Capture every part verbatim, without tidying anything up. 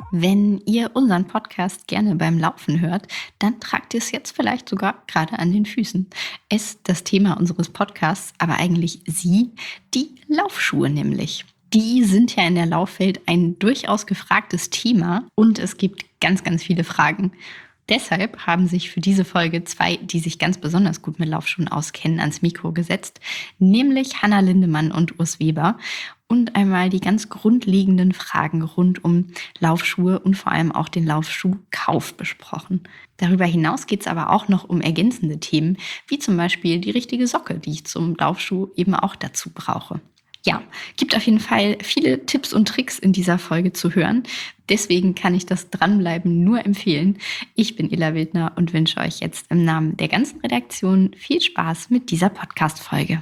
Wenn ihr unseren Podcast gerne beim Laufen hört, dann tragt ihr es jetzt vielleicht sogar gerade an den Füßen. Es ist das Thema unseres Podcasts, aber eigentlich Sie, die Laufschuhe nämlich. Die sind ja in der Laufwelt ein durchaus gefragtes Thema und es gibt ganz, ganz viele Fragen. Deshalb haben sich für diese Folge zwei, die sich ganz besonders gut mit Laufschuhen auskennen, ans Mikro gesetzt, nämlich Hanna Lindemann und Urs Weber, und einmal die ganz grundlegenden Fragen rund um Laufschuhe und vor allem auch den Laufschuhkauf besprochen. Darüber hinaus geht es aber auch noch um ergänzende Themen, wie zum Beispiel die richtige Socke, die ich zum Laufschuh eben auch dazu brauche. Ja, gibt auf jeden Fall viele Tipps und Tricks in dieser Folge zu hören. Deswegen kann ich das Dranbleiben nur empfehlen. Ich bin Illa Wildner und wünsche euch jetzt im Namen der ganzen Redaktion viel Spaß mit dieser Podcast-Folge.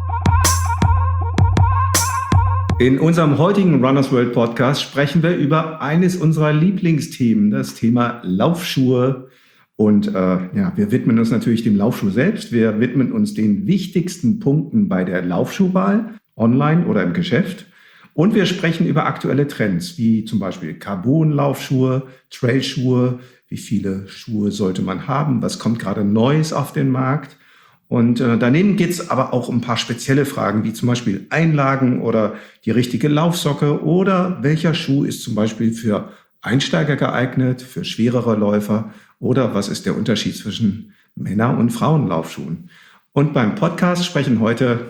In unserem heutigen Runners World Podcast sprechen wir über eines unserer Lieblingsthemen, das Thema Laufschuhe. Und äh, ja, wir widmen uns natürlich dem Laufschuh selbst. Wir widmen uns den wichtigsten Punkten bei der Laufschuhwahl, online oder im Geschäft. Und wir sprechen über aktuelle Trends, wie zum Beispiel Carbon-Laufschuhe, Trailschuhe, wie viele Schuhe sollte man haben, was kommt gerade Neues auf den Markt. Und äh, daneben geht's aber auch um ein paar spezielle Fragen, wie zum Beispiel Einlagen oder die richtige Laufsocke oder welcher Schuh ist zum Beispiel für Einsteiger geeignet, für schwerere Läufer oder was ist der Unterschied zwischen Männer- und Frauenlaufschuhen. Und beim Podcast sprechen heute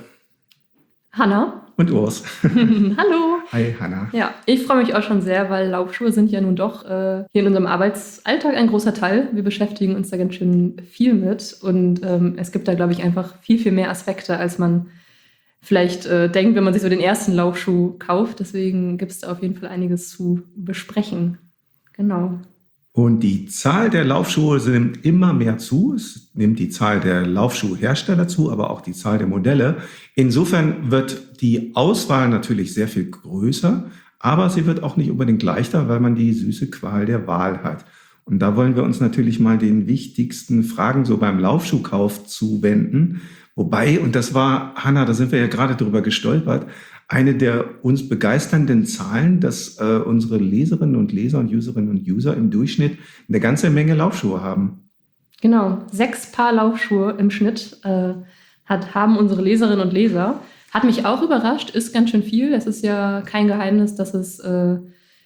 Hanna und Urs. Hallo. Hi Hanna. Ja, ich freue mich auch schon sehr, weil Laufschuhe sind ja nun doch äh, hier in unserem Arbeitsalltag ein großer Teil. Wir beschäftigen uns da ganz schön viel mit und ähm, es gibt da, glaube ich, einfach viel, viel mehr Aspekte, als man vielleicht äh, denkt, wenn man sich so den ersten Laufschuh kauft. Deswegen gibt es da auf jeden Fall einiges zu besprechen. Genau. Und die Zahl der Laufschuhe nimmt immer mehr zu. Es nimmt die Zahl der Laufschuhhersteller zu, aber auch die Zahl der Modelle. Insofern wird die Auswahl natürlich sehr viel größer, aber sie wird auch nicht unbedingt leichter, weil man die süße Qual der Wahl hat. Und da wollen wir uns natürlich mal den wichtigsten Fragen so beim Laufschuhkauf zuwenden. Wobei, und das war, Hanna, da sind wir ja gerade drüber gestolpert, eine der uns begeisternden Zahlen, dass äh, unsere Leserinnen und Leser und Userinnen und User im Durchschnitt eine ganze Menge Laufschuhe haben. Genau, sechs Paar Laufschuhe im Schnitt äh, hat, haben unsere Leserinnen und Leser. Hat mich auch überrascht, ist ganz schön viel. Es ist ja kein Geheimnis, dass es äh,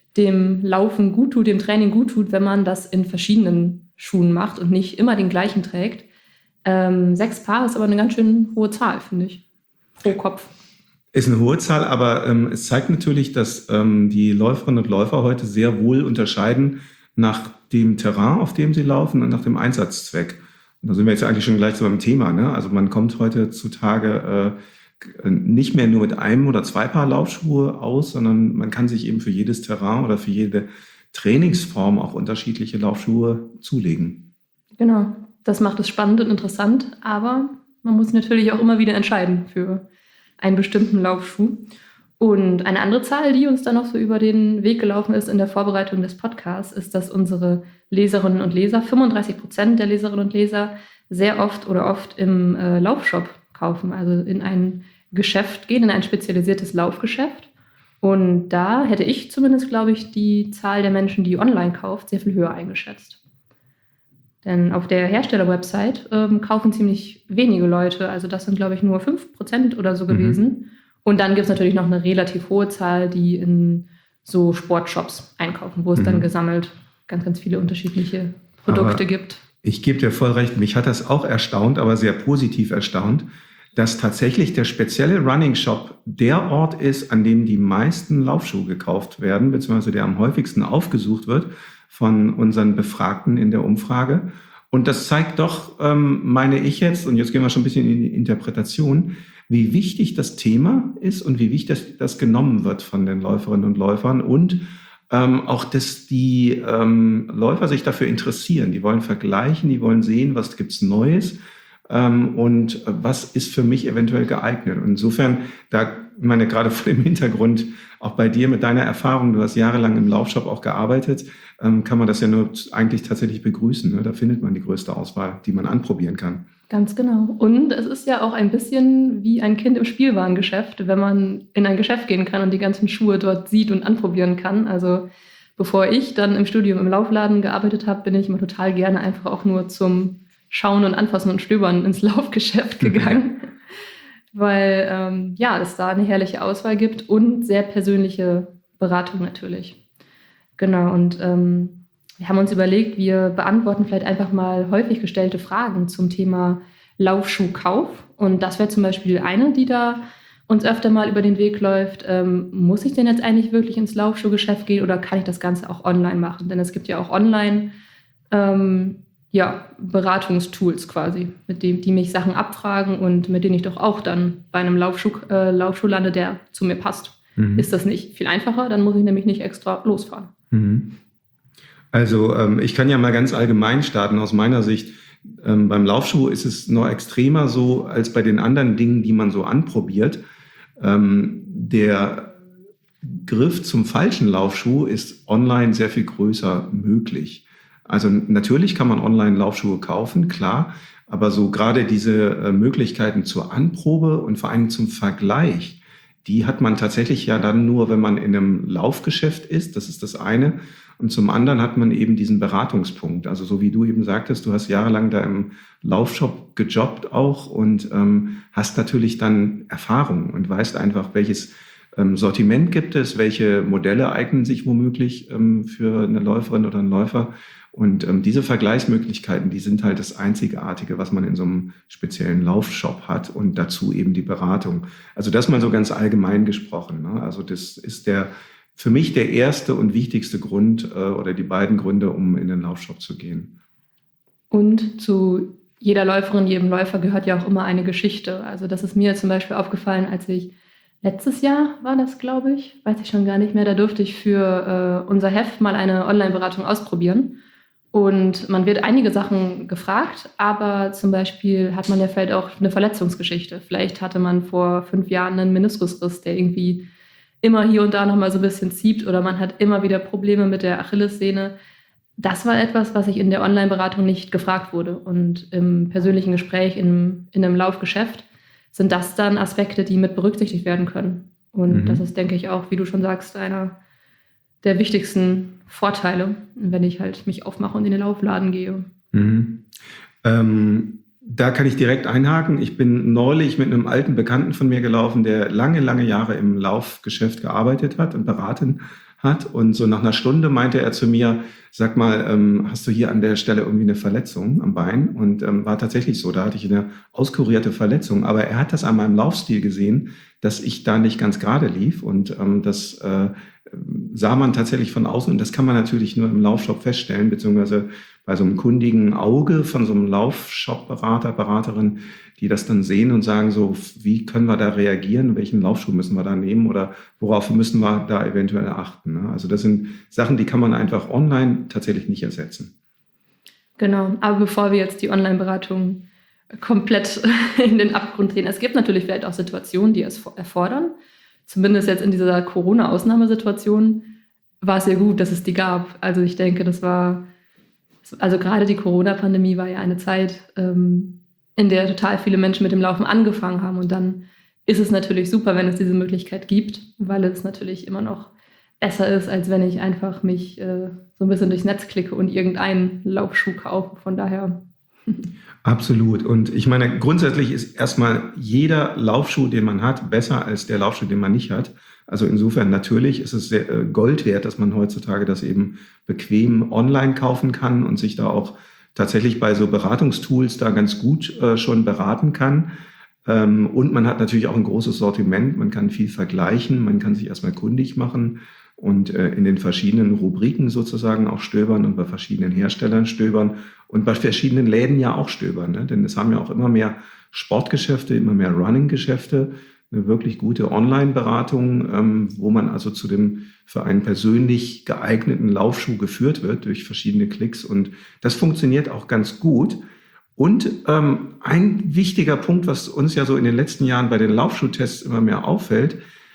dem Laufen gut tut, dem Training gut tut, wenn man das in verschiedenen Schuhen macht und nicht immer den gleichen trägt. Ähm, sechs Paar ist aber eine ganz schön hohe Zahl, finde ich, pro Kopf. Ist eine hohe Zahl, aber ähm, es zeigt natürlich, dass ähm, die Läuferinnen und Läufer heute sehr wohl unterscheiden nach dem Terrain, auf dem sie laufen und nach dem Einsatzzweck. Und da sind wir jetzt eigentlich schon gleich so beim Thema, ne? Also man kommt heutzutage äh, nicht mehr nur mit einem oder zwei Paar Laufschuhe aus, sondern man kann sich eben für jedes Terrain oder für jede Trainingsform auch unterschiedliche Laufschuhe zulegen. Genau, das macht es spannend und interessant, aber man muss natürlich auch immer wieder entscheiden für einen bestimmten Laufschuh. Und eine andere Zahl, die uns dann noch so über den Weg gelaufen ist in der Vorbereitung des Podcasts, ist, dass unsere Leserinnen und Leser, fünfunddreißig Prozent der Leserinnen und Leser, sehr oft oder oft im äh, Laufshop kaufen, also in ein Geschäft gehen, in ein spezialisiertes Laufgeschäft. Und da hätte ich zumindest, glaube ich, die Zahl der Menschen, die online kauft, sehr viel höher eingeschätzt. Denn auf der Hersteller-Website ähm, kaufen ziemlich wenige Leute. Also das sind, glaube ich, nur fünf Prozent oder so gewesen. Mhm. Und dann gibt es natürlich noch eine relativ hohe Zahl, die in so Sportshops einkaufen, wo es mhm. dann gesammelt ganz, ganz viele unterschiedliche Produkte aber gibt. Ich gebe dir voll recht. Mich hat das auch erstaunt, aber sehr positiv erstaunt, dass tatsächlich der spezielle Running Shop der Ort ist, an dem die meisten Laufschuhe gekauft werden, beziehungsweise der am häufigsten aufgesucht wird von unseren Befragten in der Umfrage. Und das zeigt doch, ähm, meine ich jetzt, und jetzt gehen wir schon ein bisschen in die Interpretation, wie wichtig das Thema ist und wie wichtig das, das genommen wird von den Läuferinnen und Läufern und ähm, auch, dass die ähm, Läufer sich dafür interessieren. Die wollen vergleichen, die wollen sehen, was gibt's Neues ähm, und was ist für mich eventuell geeignet. Und insofern, da ich meine, gerade vor dem Hintergrund, auch bei dir mit deiner Erfahrung, du hast jahrelang im Laufshop auch gearbeitet, ähm, kann man das ja nur eigentlich tatsächlich begrüßen. Ne? Da findet man die größte Auswahl, die man anprobieren kann. Ganz genau. Und es ist ja auch ein bisschen wie ein Kind im Spielwarengeschäft, wenn man in ein Geschäft gehen kann und die ganzen Schuhe dort sieht und anprobieren kann. Also bevor ich dann im Studium im Laufladen gearbeitet habe, bin ich immer total gerne einfach auch nur zum Schauen und Anfassen und Stöbern ins Laufgeschäft gegangen. Weil ähm, ja, es da eine herrliche Auswahl gibt und sehr persönliche Beratung natürlich. Genau, und ähm, wir haben uns überlegt, wir beantworten vielleicht einfach mal häufig gestellte Fragen zum Thema Laufschuhkauf. Und das wäre zum Beispiel eine, die da uns öfter mal über den Weg läuft. Ähm, muss ich denn jetzt eigentlich wirklich ins Laufschuhgeschäft gehen oder kann ich das Ganze auch online machen? Denn es gibt ja auch online ähm, ja, Beratungstools quasi, mit denen die mich Sachen abfragen und mit denen ich doch auch dann bei einem Laufschuh, äh, Laufschuh lande, der zu mir passt. Mhm. Ist das nicht viel einfacher? Dann muss ich nämlich nicht extra losfahren. Mhm. Also ähm, ich kann ja mal ganz allgemein starten. Aus meiner Sicht, ähm, beim Laufschuh ist es noch extremer so als bei den anderen Dingen, die man so anprobiert. Ähm, der Griff zum falschen Laufschuh ist online sehr viel größer möglich. Also natürlich kann man online Laufschuhe kaufen, klar, aber so gerade diese äh, Möglichkeiten zur Anprobe und vor allem zum Vergleich, die hat man tatsächlich ja dann nur, wenn man in einem Laufgeschäft ist, das ist das eine. Und zum anderen hat man eben diesen Beratungspunkt. Also so wie du eben sagtest, du hast jahrelang da im Laufshop gejobbt auch und ähm, hast natürlich dann Erfahrung und weißt einfach, welches ähm, Sortiment gibt es, welche Modelle eignen sich womöglich ähm, für eine Läuferin oder einen Läufer. Und ähm, diese Vergleichsmöglichkeiten, die sind halt das Einzigartige, was man in so einem speziellen Laufshop hat und dazu eben die Beratung. Also das mal so ganz allgemein gesprochen, ne? Also das ist der für mich der erste und wichtigste Grund äh, oder die beiden Gründe, um in den Laufshop zu gehen. Und zu jeder Läuferin, jedem Läufer gehört ja auch immer eine Geschichte. Also das ist mir zum Beispiel aufgefallen, als ich letztes Jahr war das, glaube ich, weiß ich schon gar nicht mehr, da durfte ich für äh, unser Heft mal eine Online-Beratung ausprobieren. Und man wird einige Sachen gefragt, aber zum Beispiel hat man ja vielleicht auch eine Verletzungsgeschichte. Vielleicht hatte man vor fünf Jahren einen Meniskusriss, der irgendwie immer hier und da noch mal so ein bisschen zieht oder man hat immer wieder Probleme mit der Achillessehne. Das war etwas, was ich in der Online-Beratung nicht gefragt wurde. Und im persönlichen Gespräch in, in einem Laufgeschäft sind das dann Aspekte, die mit berücksichtigt werden können. Und mhm. das ist, denke ich, auch, wie du schon sagst, einer der wichtigsten Vorteile, wenn ich halt mich aufmache und in den Laufladen gehe. Mhm. Ähm, da kann ich direkt einhaken. Ich bin neulich mit einem alten Bekannten von mir gelaufen, der lange, lange Jahre im Laufgeschäft gearbeitet hat und beraten hat. Und so nach einer Stunde meinte er zu mir, sag mal, ähm, hast du hier an der Stelle irgendwie eine Verletzung am Bein? Und ähm, war tatsächlich so, da hatte ich eine auskurierte Verletzung. Aber er hat das an meinem Laufstil gesehen, dass ich da nicht ganz gerade lief. Und ähm, das äh, sah man tatsächlich von außen. Und das kann man natürlich nur im Laufshop feststellen, beziehungsweise bei so einem kundigen Auge von so einem Laufshop-Berater, Beraterin, die das dann sehen und sagen so, wie können wir da reagieren, welchen Laufschuh müssen wir da nehmen oder worauf müssen wir da eventuell achten. Ne? Also das sind Sachen, die kann man einfach online tatsächlich nicht ersetzen. Genau, aber bevor wir jetzt die Online-Beratung komplett in den Abgrund drehen, es gibt natürlich vielleicht auch Situationen, die es erfordern. Zumindest jetzt in dieser Corona-Ausnahmesituation war es ja gut, dass es die gab. Also ich denke, das war, also gerade die Corona-Pandemie war ja eine Zeit, ähm, in der total viele Menschen mit dem Laufen angefangen haben. Und dann ist es natürlich super, wenn es diese Möglichkeit gibt, weil es natürlich immer noch besser ist, als wenn ich einfach mich äh, so ein bisschen durchs Netz klicke und irgendeinen Laufschuh kaufe. Von daher. Absolut. Und ich meine, grundsätzlich ist erstmal jeder Laufschuh, den man hat, besser als der Laufschuh, den man nicht hat. Also insofern natürlich ist es sehr, äh, Gold wert, dass man heutzutage das eben bequem online kaufen kann und sich da auch tatsächlich bei so Beratungstools da ganz gut äh, schon beraten kann. Ähm, und man hat natürlich auch ein großes Sortiment. Man kann viel vergleichen. Man kann sich erstmal kundig machen und äh, in den verschiedenen Rubriken sozusagen auch stöbern und bei verschiedenen Herstellern stöbern und bei verschiedenen Läden ja auch stöbern. Ne? Denn es haben ja auch immer mehr Sportgeschäfte, immer mehr Running-Geschäfte, eine wirklich gute Online-Beratung, ähm, wo man also zu dem für einen persönlich geeigneten Laufschuh geführt wird durch verschiedene Klicks. Und das funktioniert auch ganz gut. Und ähm, ein wichtiger Punkt, was uns ja so in den letzten Jahren bei den Laufschuhtests immer mehr auffällt,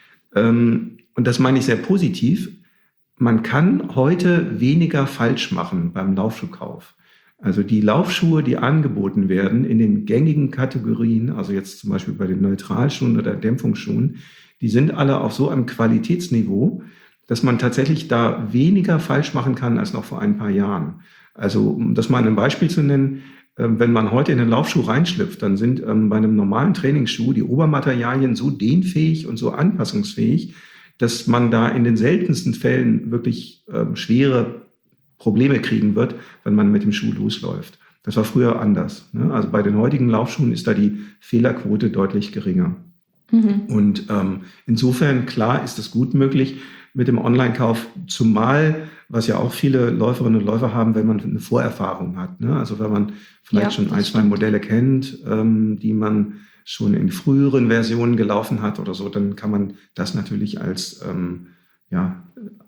ähm, und das meine ich sehr positiv, man kann heute weniger falsch machen beim Laufschuhkauf. Also die Laufschuhe, die angeboten werden in den gängigen Kategorien, also jetzt zum Beispiel bei den Neutralschuhen oder Dämpfungsschuhen, die sind alle auf so einem Qualitätsniveau, dass man tatsächlich da weniger falsch machen kann als noch vor ein paar Jahren. Also, um das mal ein Beispiel zu nennen, wenn man heute in den Laufschuh reinschlüpft, dann sind ähm, bei einem normalen Trainingsschuh die Obermaterialien so dehnfähig und so anpassungsfähig, dass man da in den seltensten Fällen wirklich ähm, schwere Probleme kriegen wird, wenn man mit dem Schuh losläuft. Das war früher anders, ne? Also bei den heutigen Laufschuhen ist da die Fehlerquote deutlich geringer. Mhm. Und ähm, insofern, klar, ist es gut möglich mit dem Online-Kauf, zumal, was ja auch viele Läuferinnen und Läufer haben, wenn man eine Vorerfahrung hat, ne? Also wenn man vielleicht ja, schon ein, zwei Modelle kennt, ähm, die man schon in früheren Versionen gelaufen hat oder so, dann kann man das natürlich als ähm, ja,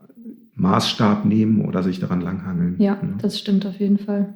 Maßstab nehmen oder sich daran langhangeln. Ja, ja, das stimmt auf jeden Fall.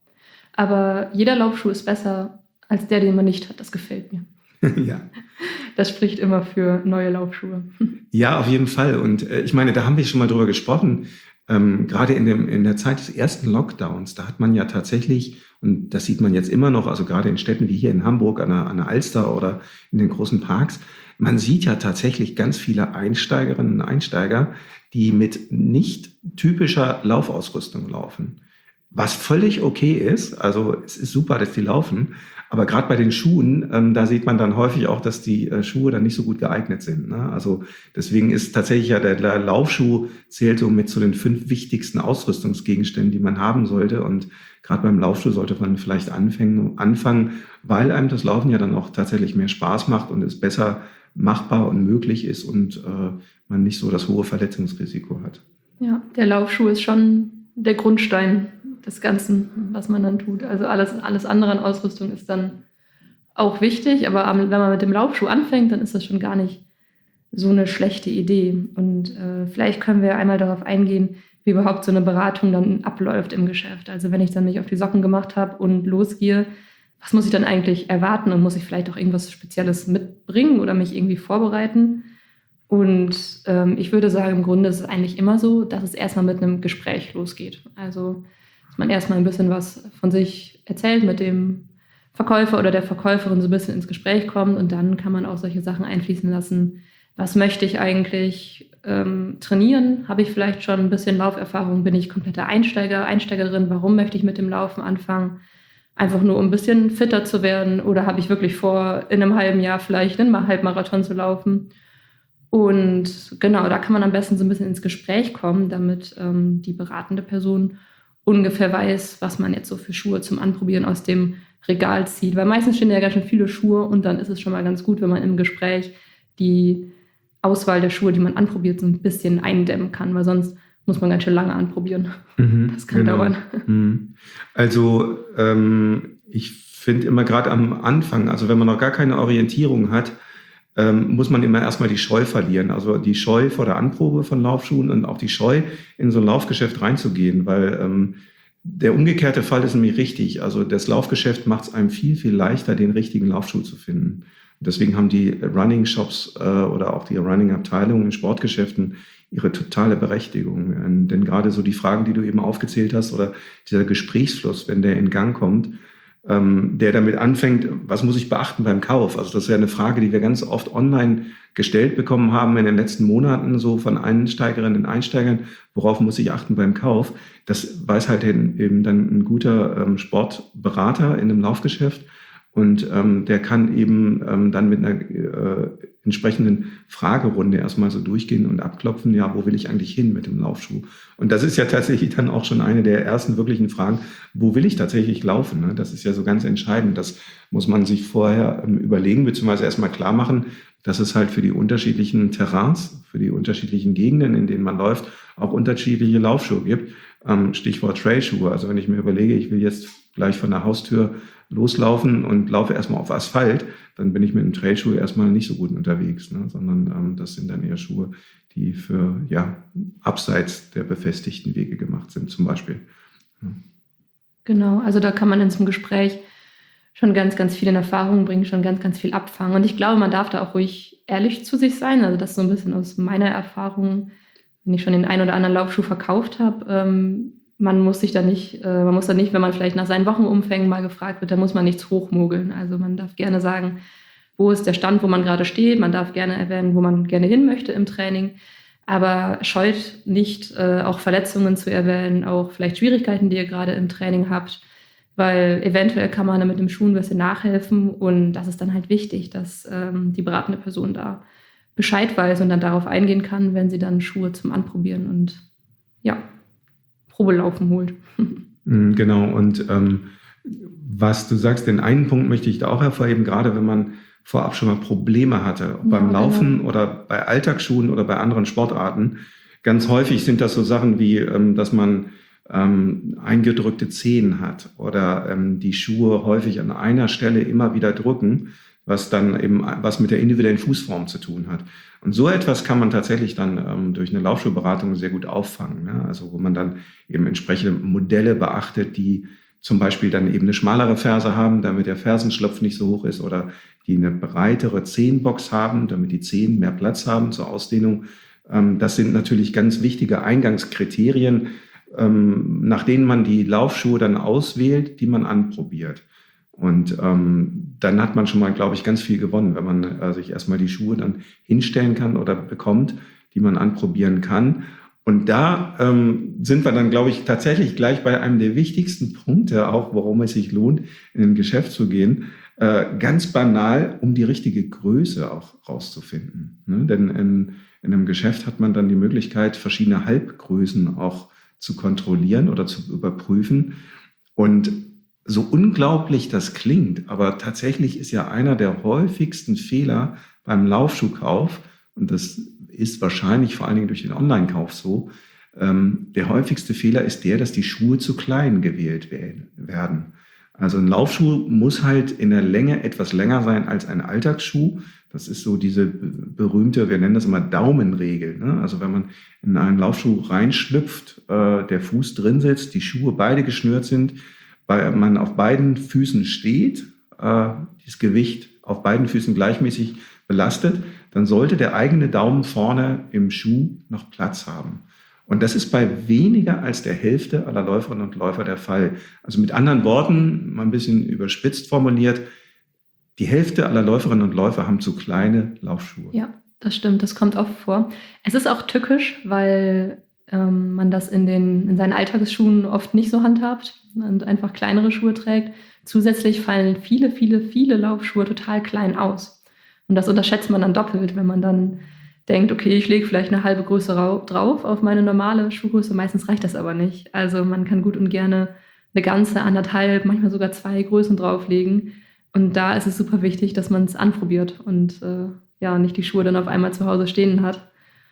Aber jeder Laufschuh ist besser als der, den man nicht hat. Das gefällt mir. Ja. Das spricht immer für neue Laufschuhe. Ja, auf jeden Fall. Und äh, ich meine, da haben wir schon mal drüber gesprochen. Ähm, gerade in, dem, in der Zeit des ersten Lockdowns, da hat man ja tatsächlich, und das sieht man jetzt immer noch, also gerade in Städten wie hier in Hamburg an der, an der Alster oder in den großen Parks, man sieht ja tatsächlich ganz viele Einsteigerinnen und Einsteiger, die mit nicht typischer Laufausrüstung laufen. Was völlig okay ist, also es ist super, dass die laufen, aber gerade bei den Schuhen, ähm, da sieht man dann häufig auch, dass die äh, Schuhe dann nicht so gut geeignet sind, ne? Also deswegen ist tatsächlich ja der, der Laufschuh zählt so mit zu den fünf wichtigsten Ausrüstungsgegenständen, die man haben sollte. Und gerade beim Laufschuh sollte man vielleicht anfangen, anfangen, weil einem das Laufen ja dann auch tatsächlich mehr Spaß macht und es besser machbar und möglich ist und äh, man nicht so das hohe Verletzungsrisiko hat. Ja, der Laufschuh ist schon der Grundstein des Ganzen, was man dann tut. Also alles, alles andere an Ausrüstung ist dann auch wichtig, aber wenn man mit dem Laufschuh anfängt, dann ist das schon gar nicht so eine schlechte Idee. Und äh, vielleicht können wir einmal darauf eingehen, wie überhaupt so eine Beratung dann abläuft im Geschäft. Also wenn ich dann mich auf die Socken gemacht habe und losgehe, was muss ich dann eigentlich erwarten und muss ich vielleicht auch irgendwas Spezielles mitbringen oder mich irgendwie vorbereiten? Und ähm, ich würde sagen, im Grunde ist es eigentlich immer so, dass es erstmal mit einem Gespräch losgeht. Also dass man erstmal ein bisschen was von sich erzählt, mit dem Verkäufer oder der Verkäuferin so ein bisschen ins Gespräch kommt und dann kann man auch solche Sachen einfließen lassen. Was möchte ich eigentlich ähm, trainieren? Habe ich vielleicht schon ein bisschen Lauferfahrung? Bin ich kompletter Einsteiger, Einsteigerin? Warum möchte ich mit dem Laufen anfangen? Einfach nur, um ein bisschen fitter zu werden? Oder habe ich wirklich vor, in einem halben Jahr vielleicht einen Halbmarathon zu laufen? Und genau, da kann man am besten so ein bisschen ins Gespräch kommen, damit ähm, die beratende Person ungefähr weiß, was man jetzt so für Schuhe zum Anprobieren aus dem Regal zieht. Weil meistens stehen ja ganz schön viele Schuhe und dann ist es schon mal ganz gut, wenn man im Gespräch die Auswahl der Schuhe, die man anprobiert, so ein bisschen eindämmen kann, weil sonst muss man ganz schön lange anprobieren. Mhm, das kann genau. dauern. Mhm. Also ähm, ich finde immer gerade am Anfang, also wenn man noch gar keine Orientierung hat, ähm, muss man immer erstmal die Scheu verlieren. Also die Scheu vor der Anprobe von Laufschuhen und auch die Scheu, in so ein Laufgeschäft reinzugehen, weil ähm, der umgekehrte Fall ist nämlich richtig. Also das Laufgeschäft macht es einem viel, viel leichter, den richtigen Laufschuh zu finden. Deswegen haben die Running-Shops äh, oder auch die Running-Abteilungen in Sportgeschäften ihre totale Berechtigung. Ähm, denn gerade so die Fragen, die du eben aufgezählt hast oder dieser Gesprächsfluss, wenn der in Gang kommt, ähm, der damit anfängt, was muss ich beachten beim Kauf? Also das ist ja eine Frage, die wir ganz oft online gestellt bekommen haben in den letzten Monaten, so von Einsteigerinnen und Einsteigern, worauf muss ich achten beim Kauf? Das weiß halt eben dann ein guter ähm, Sportberater in einem Laufgeschäft. Und ähm, der kann eben ähm, dann mit einer äh, entsprechenden Fragerunde erstmal so durchgehen und abklopfen, ja, wo will ich eigentlich hin mit dem Laufschuh? Und das ist ja tatsächlich dann auch schon eine der ersten wirklichen Fragen, wo will ich tatsächlich laufen? Ne? Das ist ja so ganz entscheidend. Das muss man sich vorher ähm, überlegen, beziehungsweise erstmal klar machen, dass es halt für die unterschiedlichen Terrains, für die unterschiedlichen Gegenden, in denen man läuft, auch unterschiedliche Laufschuhe gibt. Ähm, Stichwort Trailschuhe. Also wenn ich mir überlege, ich will jetzt gleich von der Haustür loslaufen und laufe erstmal auf Asphalt, dann bin ich mit einem Trailschuh erstmal nicht so gut unterwegs, ne? Sondern ähm, das sind dann eher Schuhe, die für ja abseits der befestigten Wege gemacht sind, zum Beispiel. Ja. Genau, also da kann man in so einem Gespräch schon ganz, ganz viel in Erfahrung bringen, schon ganz, ganz viel abfangen. Und ich glaube, man darf da auch ruhig ehrlich zu sich sein. Also das ist so ein bisschen aus meiner Erfahrung, wenn ich schon den einen oder anderen Laufschuh verkauft habe, ähm, man muss sich da nicht, äh, man muss da nicht, wenn man vielleicht nach seinen Wochenumfängen mal gefragt wird, da muss man nichts hochmogeln. Also man darf gerne sagen, wo ist der Stand, wo man gerade steht. Man darf gerne erwähnen, wo man gerne hin möchte im Training. Aber scheut nicht, äh, auch Verletzungen zu erwähnen, auch vielleicht Schwierigkeiten, die ihr gerade im Training habt, weil eventuell kann man mit dem Schuh ein bisschen nachhelfen und das ist dann halt wichtig, dass ähm, die beratende Person da Bescheid weiß und dann darauf eingehen kann, wenn sie dann Schuhe zum Anprobieren und ja, Probelaufen holt. Genau, und ähm, was du sagst, den einen Punkt möchte ich da auch hervorheben, gerade wenn man vorab schon mal Probleme hatte, ob Ja, beim Laufen genau. oder bei Alltagsschuhen oder bei anderen Sportarten. Ganz häufig sind das so Sachen wie, ähm, dass man ähm, eingedrückte Zehen hat oder ähm, die Schuhe häufig an einer Stelle immer wieder drücken, was dann eben was mit der individuellen Fußform zu tun hat. Und so etwas kann man tatsächlich dann ähm, durch eine Laufschuhberatung sehr gut auffangen, ne? Also wo man dann eben entsprechende Modelle beachtet, die zum Beispiel dann eben eine schmalere Ferse haben, damit der Fersenschlupf nicht so hoch ist, oder die eine breitere Zehenbox haben, damit die Zehen mehr Platz haben zur Ausdehnung. Ähm, das sind natürlich ganz wichtige Eingangskriterien, ähm, nach denen man die Laufschuhe dann auswählt, die man anprobiert. Und ähm, dann hat man schon mal, glaube ich, ganz viel gewonnen, wenn man äh, sich erstmal die Schuhe dann hinstellen kann oder bekommt, die man anprobieren kann. Und da ähm, sind wir dann, glaube ich, tatsächlich gleich bei einem der wichtigsten Punkte, auch warum es sich lohnt, in ein Geschäft zu gehen. Äh, ganz banal, um die richtige Größe auch rauszufinden. Ne? Denn in, in einem Geschäft hat man dann die Möglichkeit, verschiedene Halbgrößen auch zu kontrollieren oder zu überprüfen. Und so unglaublich das klingt, aber tatsächlich ist ja einer der häufigsten Fehler beim Laufschuhkauf, und das ist wahrscheinlich vor allen Dingen durch den Online-Kauf so, ähm, der häufigste Fehler ist der, dass die Schuhe zu klein gewählt werden. Also ein Laufschuh muss halt in der Länge etwas länger sein als ein Alltagsschuh. Das ist so diese berühmte, wir nennen das immer Daumenregel, ne? Also wenn man in einen Laufschuh reinschlüpft, äh, der Fuß drin sitzt, die Schuhe beide geschnürt sind, weil man auf beiden Füßen steht, äh, das Gewicht auf beiden Füßen gleichmäßig belastet, dann sollte der eigene Daumen vorne im Schuh noch Platz haben. Und das ist bei weniger als der Hälfte aller Läuferinnen und Läufer der Fall. Also mit anderen Worten, mal ein bisschen überspitzt formuliert, die Hälfte aller Läuferinnen und Läufer haben zu kleine Laufschuhe. Ja, das stimmt, das kommt oft vor. Es ist auch tückisch, weil ähm, man das in, den, in seinen Alltagsschuhen oft nicht so handhabt und einfach kleinere Schuhe trägt. Zusätzlich fallen viele, viele, viele Laufschuhe total klein aus. Und das unterschätzt man dann doppelt, wenn man dann denkt, okay, ich lege vielleicht eine halbe Größe drauf auf meine normale Schuhgröße. Meistens reicht das aber nicht. Also man kann gut und gerne eine ganze, anderthalb, manchmal sogar zwei Größen drauflegen. Und da ist es super wichtig, dass man es anprobiert und äh, ja, nicht die Schuhe dann auf einmal zu Hause stehen hat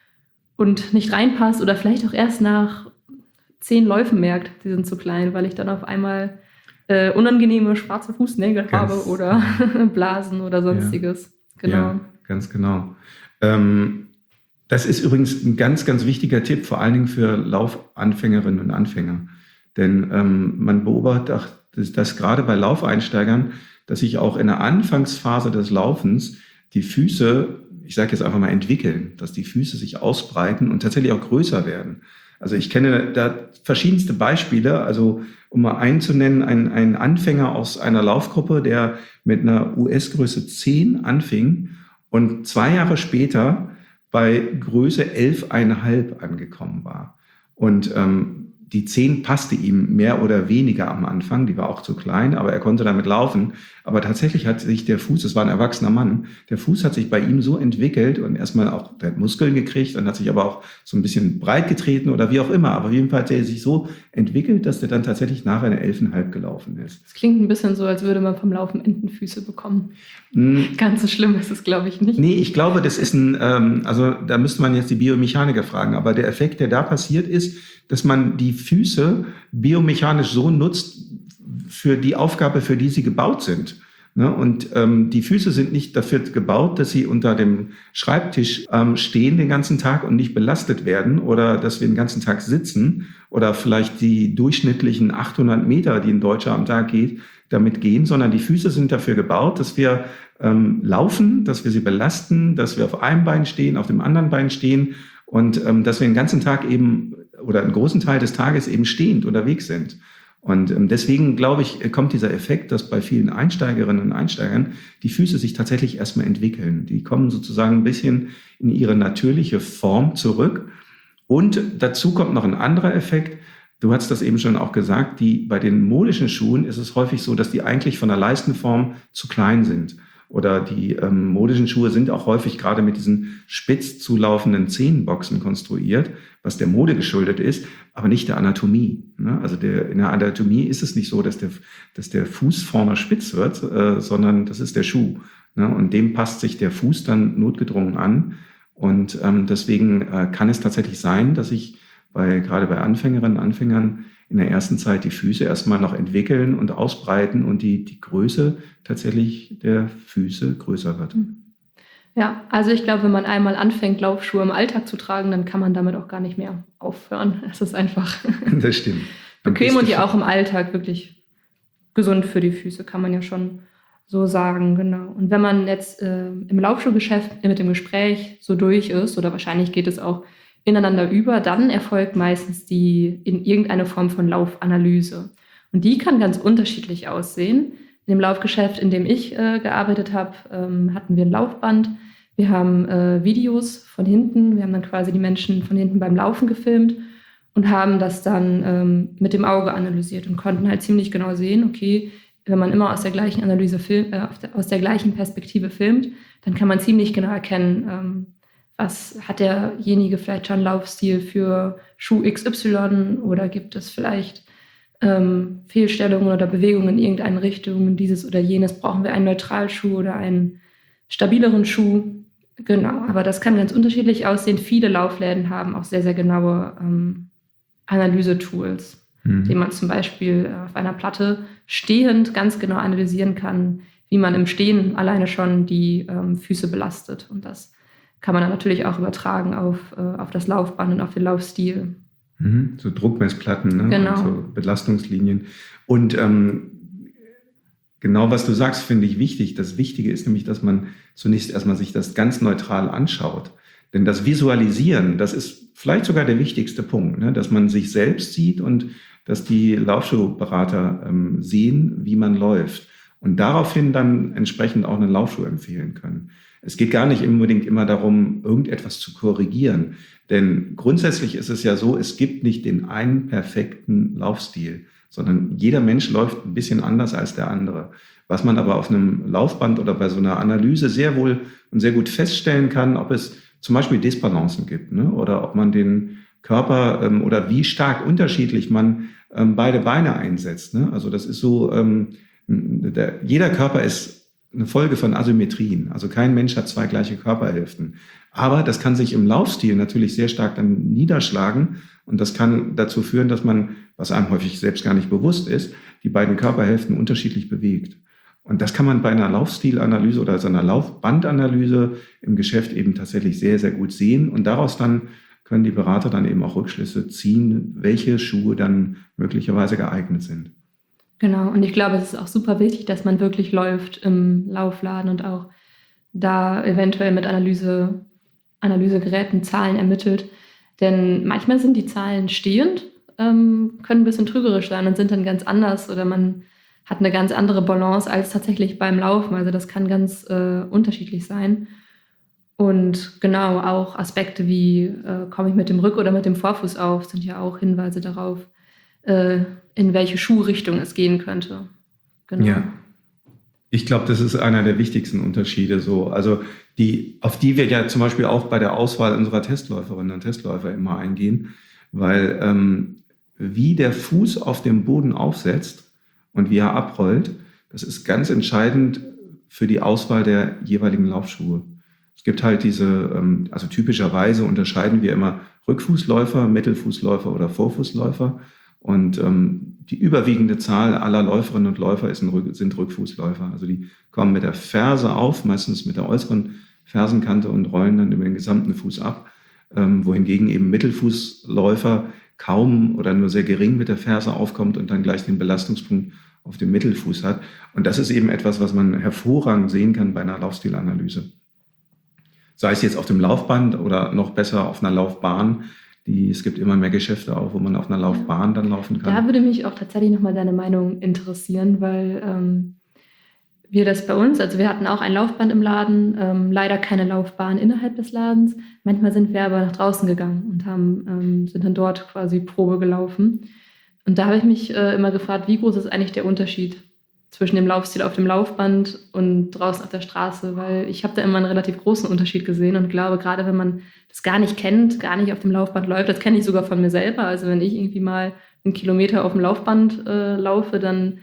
und nicht reinpasst oder vielleicht auch erst nach zehn Läufen merkt, die sind zu klein, weil ich dann auf einmal äh, unangenehme schwarze Fußnägel Ganz, habe oder Blasen oder sonstiges. Ja. Genau. Ja, ganz genau. Ähm, das ist übrigens ein ganz, ganz wichtiger Tipp, vor allen Dingen für Laufanfängerinnen und Anfänger. Denn ähm, man beobachtet, dass, dass gerade bei Laufeinsteigern, dass sich auch in der Anfangsphase des Laufens die Füße, ich sage jetzt einfach mal, entwickeln, dass die Füße sich ausbreiten und tatsächlich auch größer werden. Also ich kenne da verschiedenste Beispiele, also um mal einen zu nennen, ein, ein Anfänger aus einer Laufgruppe, der mit einer U S-Größe zehn anfing und zwei Jahre später bei Größe elf Komma fünf angekommen war. Und ähm, die zehn passte ihm mehr oder weniger am Anfang, die war auch zu klein, aber er konnte damit laufen. Aber tatsächlich hat sich der Fuß, es war ein erwachsener Mann, der Fuß hat sich bei ihm so entwickelt und erstmal auch, der hat Muskeln gekriegt und hat sich aber auch so ein bisschen breit getreten oder wie auch immer. Aber auf jeden Fall hat er sich so entwickelt, dass der dann tatsächlich nachher eine elf Komma fünf gelaufen ist. Das klingt ein bisschen so, als würde man vom Laufen Entenfüße bekommen. Hm. Ganz so schlimm ist es, glaube ich, nicht. Nee, ich glaube, das ist ein, ähm, also da müsste man jetzt die Biomechaniker fragen, aber der Effekt, der da passiert ist, dass man die Füße biomechanisch so nutzt für die Aufgabe, für die sie gebaut sind. Ne? Und ähm, die Füße sind nicht dafür gebaut, dass sie unter dem Schreibtisch ähm, stehen den ganzen Tag und nicht belastet werden oder dass wir den ganzen Tag sitzen oder vielleicht die durchschnittlichen achthundert Meter, die ein Deutscher am Tag geht, damit gehen, sondern die Füße sind dafür gebaut, dass wir ähm, laufen, dass wir sie belasten, dass wir auf einem Bein stehen, auf dem anderen Bein stehen und ähm, dass wir den ganzen Tag eben oder einen großen Teil des Tages eben stehend unterwegs sind. Und ähm, deswegen, glaube ich, kommt dieser Effekt, dass bei vielen Einsteigerinnen und Einsteigern die Füße sich tatsächlich erstmal entwickeln. Die kommen sozusagen ein bisschen in ihre natürliche Form zurück. Und dazu kommt noch ein anderer Effekt. Du hast das eben schon auch gesagt, die, bei den modischen Schuhen ist es häufig so, dass die eigentlich von der Leistenform zu klein sind. Oder die ähm, modischen Schuhe sind auch häufig gerade mit diesen spitz zulaufenden Zehenboxen konstruiert, was der Mode geschuldet ist, aber nicht der Anatomie. Ne? Also der, in der Anatomie ist es nicht so, dass der, dass der Fuß vorne spitz wird, äh, sondern das ist der Schuh. Ne? Und dem passt sich der Fuß dann notgedrungen an. Und ähm, deswegen äh, kann es tatsächlich sein, dass ich bei, gerade bei Anfängerinnen und Anfängern in der ersten Zeit die Füße erstmal noch entwickeln und ausbreiten und die, die Größe tatsächlich der Füße größer wird. Ja, also ich glaube, wenn man einmal anfängt, Laufschuhe im Alltag zu tragen, dann kann man damit auch gar nicht mehr aufhören. Es ist einfach das stimmt. bequem und ja auch im Alltag wirklich gesund für die Füße, kann man ja schon so sagen, genau. Und wenn man jetzt äh, im Laufschuhgeschäft mit dem Gespräch so durch ist, oder wahrscheinlich geht es auch ineinander über, dann erfolgt meistens die in irgendeine Form von Laufanalyse. Und die kann ganz unterschiedlich aussehen. In dem Laufgeschäft, in dem ich äh, gearbeitet habe, ähm, hatten wir ein Laufband. Wir haben äh, Videos von hinten. Wir haben dann quasi die Menschen von hinten beim Laufen gefilmt und haben das dann ähm, mit dem Auge analysiert und konnten halt ziemlich genau sehen, okay, wenn man immer aus der gleichen Analyse film, äh, aus der gleichen Perspektive filmt, dann kann man ziemlich genau erkennen, ähm, was hat derjenige vielleicht schon Laufstil für Schuh X Y oder gibt es vielleicht ähm, Fehlstellungen oder Bewegungen in irgendeine Richtung, dieses oder jenes, brauchen wir einen Neutralschuh oder einen stabileren Schuh. Genau, aber das kann ganz unterschiedlich aussehen. Viele Laufläden haben auch sehr, sehr genaue ähm, Analysetools, mhm. die man zum Beispiel auf einer Platte stehend ganz genau analysieren kann, wie man im Stehen alleine schon die ähm, Füße belastet. Und das kann man dann natürlich auch übertragen auf, äh, auf das Laufband und auf den Laufstil. Mhm, so Druckmessplatten, ne? Genau. Und so Belastungslinien. Und ähm, genau, was du sagst, finde ich wichtig. Das Wichtige ist nämlich, dass man zunächst erstmal sich das ganz neutral anschaut. Denn das Visualisieren, das ist vielleicht sogar der wichtigste Punkt, ne? Dass man sich selbst sieht und dass die Laufschuhberater ähm, sehen, wie man läuft. Und daraufhin dann entsprechend auch einen Laufschuh empfehlen können. Es geht gar nicht unbedingt immer darum, irgendetwas zu korrigieren. Denn grundsätzlich ist es ja so, es gibt nicht den einen perfekten Laufstil, sondern jeder Mensch läuft ein bisschen anders als der andere. Was man aber auf einem Laufband oder bei so einer Analyse sehr wohl und sehr gut feststellen kann, ob es zum Beispiel Disbalancen gibt, ne? Oder ob man den Körper ähm, oder wie stark unterschiedlich man ähm, beide Beine einsetzt. Ne? Also das ist so, ähm, der, jeder Körper ist eine Folge von Asymmetrien. Also kein Mensch hat zwei gleiche Körperhälften. Aber das kann sich im Laufstil natürlich sehr stark dann niederschlagen. Und das kann dazu führen, dass man, was einem häufig selbst gar nicht bewusst ist, die beiden Körperhälften unterschiedlich bewegt. Und das kann man bei einer Laufstilanalyse oder so einer Laufbandanalyse im Geschäft eben tatsächlich sehr, sehr gut sehen. Und daraus dann können die Berater dann eben auch Rückschlüsse ziehen, welche Schuhe dann möglicherweise geeignet sind. Genau, und ich glaube, es ist auch super wichtig, dass man wirklich läuft im Laufladen und auch da eventuell mit Analyse, Analysegeräten Zahlen ermittelt. Denn manchmal sind die Zahlen stehend, ähm, können ein bisschen trügerisch sein und sind dann ganz anders oder man hat eine ganz andere Balance als tatsächlich beim Laufen. Also das kann ganz äh, unterschiedlich sein. Und genau auch Aspekte wie, äh, komme ich mit dem Rück- oder mit dem Vorfuß auf, sind ja auch Hinweise darauf, äh, in welche Schuhrichtung es gehen könnte. Genau. Ja, ich glaube, das ist einer der wichtigsten Unterschiede. So, also die, auf die wir ja zum Beispiel auch bei der Auswahl unserer Testläuferinnen und Testläufer immer eingehen, weil ähm, wie der Fuß auf dem Boden aufsetzt und wie er abrollt, das ist ganz entscheidend für die Auswahl der jeweiligen Laufschuhe. Es gibt halt diese, ähm, also typischerweise unterscheiden wir immer Rückfußläufer, Mittelfußläufer oder Vorfußläufer. Und ähm, die überwiegende Zahl aller Läuferinnen und Läufer ist ein, sind Rückfußläufer. Also die kommen mit der Ferse auf, meistens mit der äußeren Fersenkante und rollen dann über den gesamten Fuß ab. Ähm, wohingegen eben Mittelfußläufer kaum oder nur sehr gering mit der Ferse aufkommt und dann gleich den Belastungspunkt auf dem Mittelfuß hat. Und das ist eben etwas, was man hervorragend sehen kann bei einer Laufstilanalyse. Sei es jetzt auf dem Laufband oder noch besser auf einer Laufbahn. Die, es gibt immer mehr Geschäfte auch, wo man auf einer Laufbahn dann laufen kann. Da würde mich auch tatsächlich nochmal deine Meinung interessieren, weil ähm, wir das bei uns, also wir hatten auch ein Laufband im Laden, ähm, leider keine Laufbahn innerhalb des Ladens. Manchmal sind wir aber nach draußen gegangen und haben, ähm, sind dann dort quasi Probe gelaufen. Und da habe ich mich äh, immer gefragt, wie groß ist eigentlich der Unterschied zwischen dem Laufstil auf dem Laufband und draußen auf der Straße, weil ich habe da immer einen relativ großen Unterschied gesehen und glaube, gerade wenn man das gar nicht kennt, gar nicht auf dem Laufband läuft, das kenne ich sogar von mir selber, also wenn ich irgendwie mal einen Kilometer auf dem Laufband äh, laufe, dann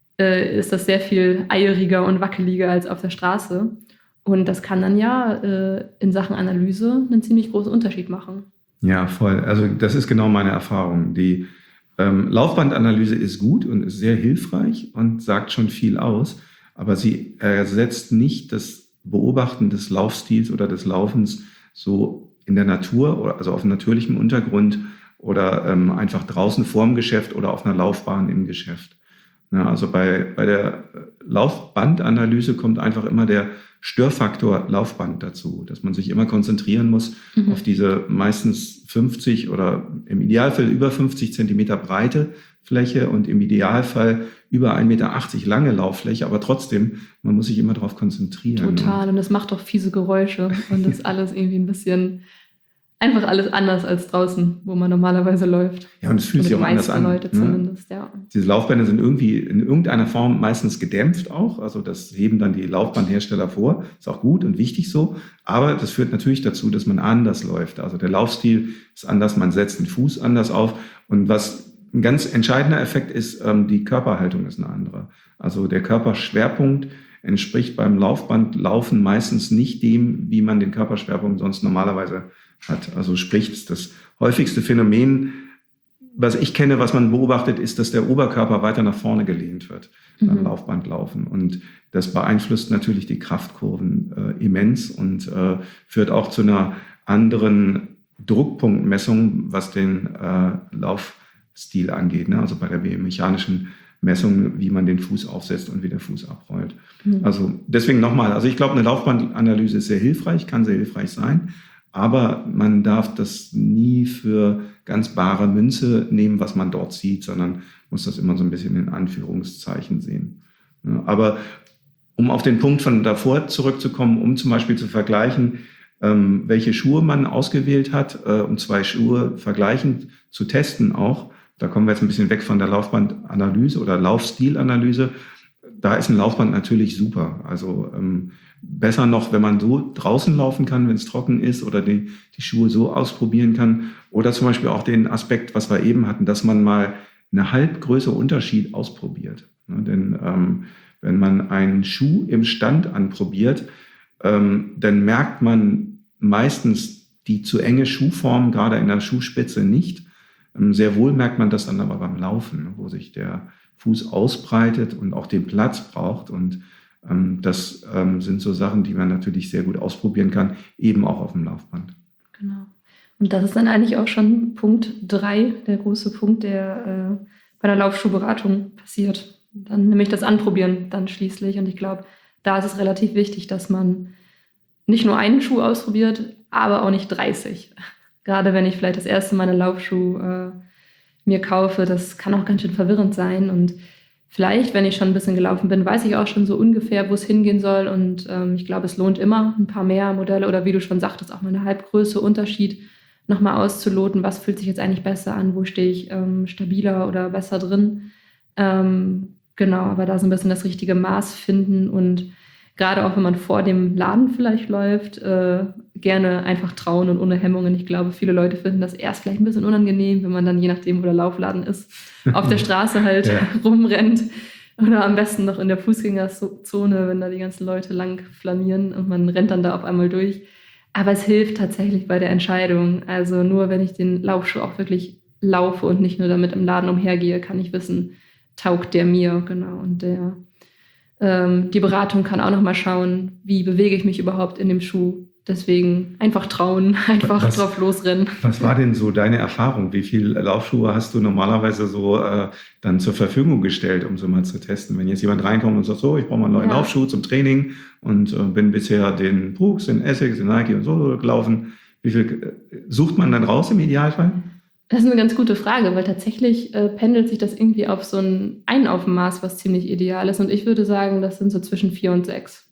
äh, ist das sehr viel eieriger und wackeliger als auf der Straße und das kann dann ja äh, in Sachen Analyse einen ziemlich großen Unterschied machen. Ja, voll. Also das ist genau meine Erfahrung. Die Ähm, Laufbandanalyse ist gut und ist sehr hilfreich und sagt schon viel aus, aber sie ersetzt nicht das Beobachten des Laufstils oder des Laufens so in der Natur, oder also auf natürlichem Untergrund oder ähm, einfach draußen vorm Geschäft oder auf einer Laufbahn im Geschäft. Ja, also bei, bei der Laufbandanalyse kommt einfach immer der Störfaktor Laufband dazu, dass man sich immer konzentrieren muss mhm. auf diese meistens fünfzig oder im Idealfall über fünfzig Zentimeter breite Fläche und im Idealfall über ein Meter achtzig lange Lauffläche, aber trotzdem, man muss sich immer darauf konzentrieren. Total, und das macht doch fiese Geräusche und das ist alles irgendwie ein bisschen, einfach alles anders als draußen, wo man normalerweise läuft. Ja, und es fühlt sich auch anders an. Die meisten Leute zumindest, ne? ja. Diese Laufbänder sind irgendwie in irgendeiner Form meistens gedämpft auch. Also das heben dann die Laufbandhersteller vor. Ist auch gut und wichtig so. Aber das führt natürlich dazu, dass man anders läuft. Also der Laufstil ist anders, man setzt den Fuß anders auf. Und was ein ganz entscheidender Effekt ist, die Körperhaltung ist eine andere. Also der Körperschwerpunkt entspricht beim Laufbandlaufen meistens nicht dem, wie man den Körperschwerpunkt sonst normalerweise hat. Also sprich, das häufigste Phänomen, was ich kenne, was man beobachtet, ist, dass der Oberkörper weiter nach vorne gelehnt wird beim mhm. Laufbandlaufen. Und das beeinflusst natürlich die Kraftkurven äh, immens und äh, führt auch zu einer anderen Druckpunktmessung, was den äh, Laufstil angeht. Ne? Also bei der biomechanischen Messung, wie man den Fuß aufsetzt und wie der Fuß abrollt. Mhm. Also deswegen nochmal, also ich glaube, eine Laufbandanalyse ist sehr hilfreich, kann sehr hilfreich sein. Aber man darf das nie für ganz bare Münze nehmen, was man dort sieht, sondern muss das immer so ein bisschen in Anführungszeichen sehen. Aber um auf den Punkt von davor zurückzukommen, um zum Beispiel zu vergleichen, welche Schuhe man ausgewählt hat, um zwei Schuhe vergleichend zu testen auch, da kommen wir jetzt ein bisschen weg von der Laufbandanalyse oder Laufstilanalyse. Da ist ein Laufband natürlich super. Also ähm, besser noch, wenn man so draußen laufen kann, wenn es trocken ist oder die, die Schuhe so ausprobieren kann. Oder zum Beispiel auch den Aspekt, was wir eben hatten, dass man mal eine Halbgröße Unterschied ausprobiert. Ne, denn ähm, wenn man einen Schuh im Stand anprobiert, ähm, dann merkt man meistens die zu enge Schuhform, gerade in der Schuhspitze nicht. Ähm, sehr wohl merkt man das dann aber beim Laufen, wo sich der Fuß ausbreitet und auch den Platz braucht. Und ähm, das ähm, sind so Sachen, die man natürlich sehr gut ausprobieren kann, eben auch auf dem Laufband. Genau. Und das ist dann eigentlich auch schon Punkt drei, der große Punkt, der äh, bei der Laufschuhberatung passiert. Dann nämlich das Anprobieren dann schließlich. Und ich glaube, da ist es relativ wichtig, dass man nicht nur einen Schuh ausprobiert, aber auch nicht dreißig. Gerade wenn ich vielleicht das erste Mal einen Laufschuh äh, mir kaufe, das kann auch ganz schön verwirrend sein und vielleicht, wenn ich schon ein bisschen gelaufen bin, weiß ich auch schon so ungefähr, wo es hingehen soll und ähm, ich glaube, es lohnt immer, ein paar mehr Modelle oder wie du schon sagtest, auch mal eine Halbgröße Unterschied nochmal auszuloten, was fühlt sich jetzt eigentlich besser an, wo stehe ich ähm, stabiler oder besser drin. Ähm, genau, aber da so ein bisschen das richtige Maß finden und gerade auch, wenn man vor dem Laden vielleicht läuft, äh, gerne einfach trauen und ohne Hemmungen. Ich glaube, viele Leute finden das erst vielleicht ein bisschen unangenehm, wenn man dann, je nachdem, wo der Laufladen ist, auf der Straße halt ja. rumrennt. Oder am besten noch in der Fußgängerzone, wenn da die ganzen Leute lang flanieren und man rennt dann da auf einmal durch. Aber es hilft tatsächlich bei der Entscheidung. Also nur, wenn ich den Laufschuh auch wirklich laufe und nicht nur damit im Laden umhergehe, kann ich wissen, taugt der mir, genau. Und der ähm, die Beratung kann auch noch mal schauen, wie bewege ich mich überhaupt in dem Schuh. Deswegen einfach trauen, einfach was, drauf losrennen. Was war denn so deine Erfahrung? Wie viele Laufschuhe hast du normalerweise so äh, dann zur Verfügung gestellt, um so mal zu testen? Wenn jetzt jemand reinkommt und sagt, so, ich brauche mal einen neuen ja. Laufschuh zum Training und äh, bin bisher den Brooks, den Essex, den Nike und so gelaufen. Wie viel äh, sucht man dann raus im Idealfall? Das ist eine ganz gute Frage, weil tatsächlich äh, pendelt sich das irgendwie auf so ein Einaufmaß, was ziemlich ideal ist. Und ich würde sagen, das sind so zwischen vier und sechs.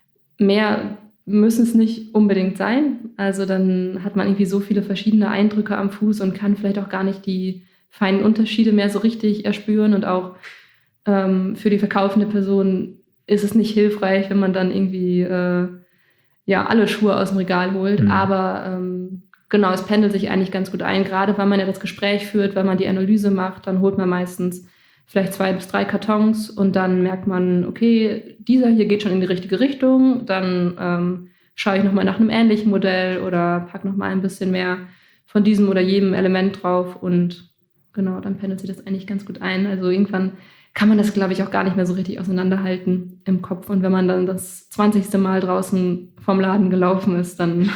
Mehr müssen es nicht unbedingt sein. Also dann hat man irgendwie so viele verschiedene Eindrücke am Fuß und kann vielleicht auch gar nicht die feinen Unterschiede mehr so richtig erspüren. Und auch ähm, für die verkaufende Person ist es nicht hilfreich, wenn man dann irgendwie äh, ja, alle Schuhe aus dem Regal holt. Mhm. Aber ähm, genau, es pendelt sich eigentlich ganz gut ein, gerade weil man ja das Gespräch führt, weil man die Analyse macht, dann holt man meistens vielleicht zwei bis drei Kartons und dann merkt man, okay, dieser hier geht schon in die richtige Richtung, dann ähm, schaue ich nochmal nach einem ähnlichen Modell oder packe nochmal ein bisschen mehr von diesem oder jedem Element drauf und genau, dann pendelt sich das eigentlich ganz gut ein. Also irgendwann kann man das, glaube ich, auch gar nicht mehr so richtig auseinanderhalten im Kopf und wenn man dann das zwanzigste Mal draußen vom Laden gelaufen ist, dann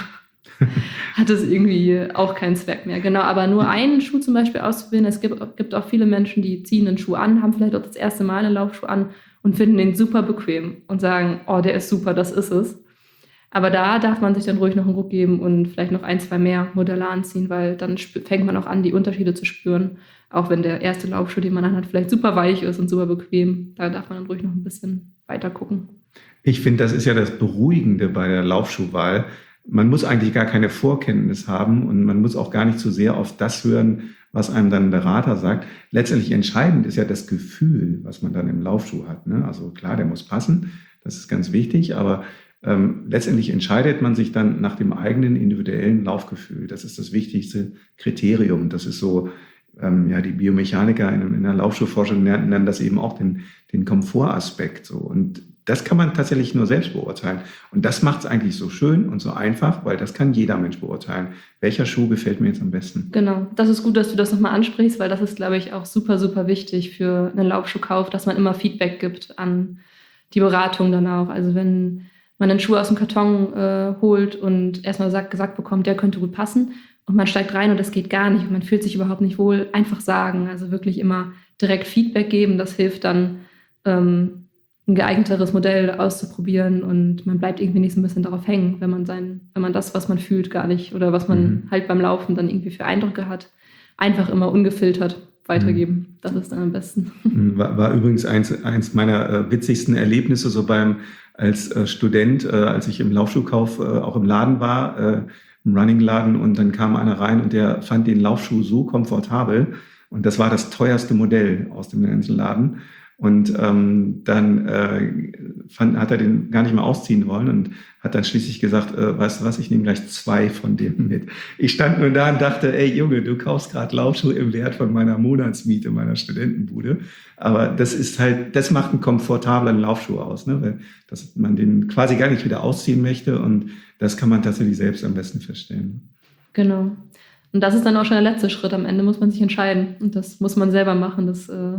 hat es irgendwie auch keinen Zweck mehr. Genau, aber nur einen Schuh zum Beispiel auszuwählen. Es gibt, gibt auch viele Menschen, die ziehen einen Schuh an, haben vielleicht auch das erste Mal einen Laufschuh an und finden den super bequem und sagen, oh, der ist super, das ist es. Aber da darf man sich dann ruhig noch einen Ruck geben und vielleicht noch ein, zwei mehr Modelle anziehen, weil dann sp- fängt man auch an, die Unterschiede zu spüren. Auch wenn der erste Laufschuh, den man anhat, vielleicht super weich ist und super bequem. Da darf man dann ruhig noch ein bisschen weiter gucken. Ich finde, das ist ja das Beruhigende bei der Laufschuhwahl. Man muss eigentlich gar keine Vorkenntnis haben und man muss auch gar nicht zu sehr auf das hören, was einem dann ein Berater sagt. Letztendlich entscheidend ist ja das Gefühl, was man dann im Laufschuh hat. Ne? Also klar, der muss passen, das ist ganz wichtig, aber ähm, letztendlich entscheidet man sich dann nach dem eigenen individuellen Laufgefühl. Das ist das wichtigste Kriterium. Das ist so, ähm, ja, die Biomechaniker in, in der Laufschuhforschung nennen das eben auch den, den Komfortaspekt. So. Und das kann man tatsächlich nur selbst beurteilen. Und das macht es eigentlich so schön und so einfach, weil das kann jeder Mensch beurteilen. Welcher Schuh gefällt mir jetzt am besten? Genau, das ist gut, dass du das nochmal ansprichst, weil das ist, glaube ich, auch super, super wichtig für einen Laufschuhkauf, dass man immer Feedback gibt an die Beratung dann auch. Also wenn man einen Schuh aus dem Karton äh, holt und erstmal sagt, gesagt bekommt, der könnte gut passen und man steigt rein und das geht gar nicht und man fühlt sich überhaupt nicht wohl, einfach sagen. Also wirklich immer direkt Feedback geben, das hilft dann, ähm, ein geeigneteres Modell auszuprobieren und man bleibt irgendwie nicht so ein bisschen darauf hängen, wenn man sein, wenn man das, was man fühlt, gar nicht oder was man mhm. halt beim Laufen dann irgendwie für Eindrücke hat, einfach immer ungefiltert weitergeben. Mhm. Das ist dann am besten. War, war übrigens eins, eins meiner äh, witzigsten Erlebnisse so beim als äh, Student, äh, als ich im Laufschuhkauf äh, auch im Laden war, äh, im Running-Laden und dann kam einer rein und der fand den Laufschuh so komfortabel und das war das teuerste Modell aus dem ganzen Laden. Und ähm, dann äh, fand, hat er den gar nicht mehr ausziehen wollen und hat dann schließlich gesagt, äh, weißt du was, ich nehme gleich zwei von dem mit. Ich stand nur da und dachte, ey Junge, du kaufst gerade Laufschuhe im Wert von meiner Monatsmiete, meiner Studentenbude. Aber das ist halt, das macht einen komfortablen Laufschuh aus, ne? Weil dass man den quasi gar nicht wieder ausziehen möchte und das kann man tatsächlich selbst am besten feststellen. Genau. Und das ist dann auch schon der letzte Schritt. Am Ende muss man sich entscheiden und das muss man selber machen. Das äh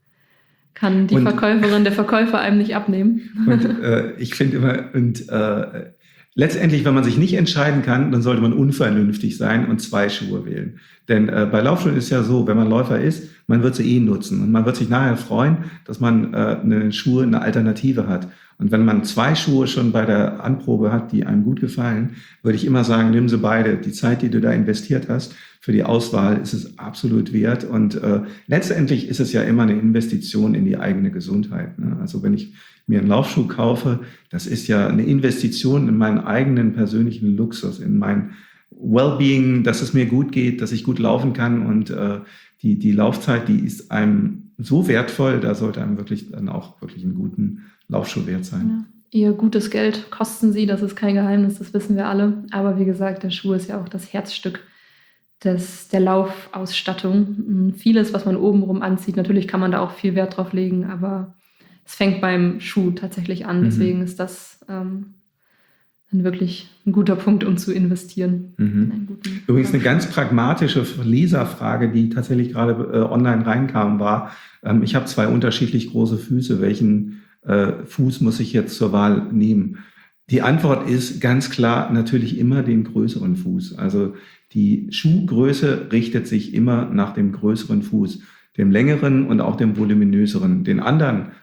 kann die und, Verkäuferin, der Verkäufer einem nicht abnehmen. Und äh, ich finde immer, und äh, letztendlich, wenn man sich nicht entscheiden kann, dann sollte man unvernünftig sein und zwei Schuhe wählen. Denn äh, bei Laufschuhen ist ja so, wenn man Läufer ist, man wird sie eh nutzen und man wird sich nachher freuen, dass man äh, eine Schuhe, eine Alternative hat. Und wenn man zwei Schuhe schon bei der Anprobe hat, die einem gut gefallen, würde ich immer sagen, nimm sie beide. Die Zeit, die du da investiert hast, für die Auswahl ist es absolut wert. Und äh, letztendlich ist es ja immer eine Investition in die eigene Gesundheit. Ne? Also wenn ich mir einen Laufschuh kaufe, das ist ja eine Investition in meinen eigenen persönlichen Luxus, in mein Wellbeing, dass es mir gut geht, dass ich gut laufen kann. Und äh, die, die Laufzeit, die ist einem so wertvoll, da sollte einem wirklich dann auch wirklich einen guten Laufschuh wert sein. Ja. Ihr gutes Geld kosten sie, das ist kein Geheimnis, das wissen wir alle. Aber wie gesagt, der Schuh ist ja auch das Herzstück des, der Laufausstattung. Vieles, was man obenrum anzieht, natürlich kann man da auch viel Wert drauf legen, aber es fängt beim Schuh tatsächlich an. Mhm. Deswegen ist das ähm, ein wirklich ein guter Punkt, um zu investieren. Mhm. In einen guten Übrigens eine ganz pragmatische Leserfrage, die tatsächlich gerade äh, online reinkam, war, ähm, ich habe zwei unterschiedlich große Füße, welchen äh, Fuß muss ich jetzt zur Wahl nehmen? Die Antwort ist ganz klar natürlich immer den größeren Fuß. Also die Schuhgröße richtet sich immer nach dem größeren Fuß, dem längeren und auch dem voluminöseren. Den anderen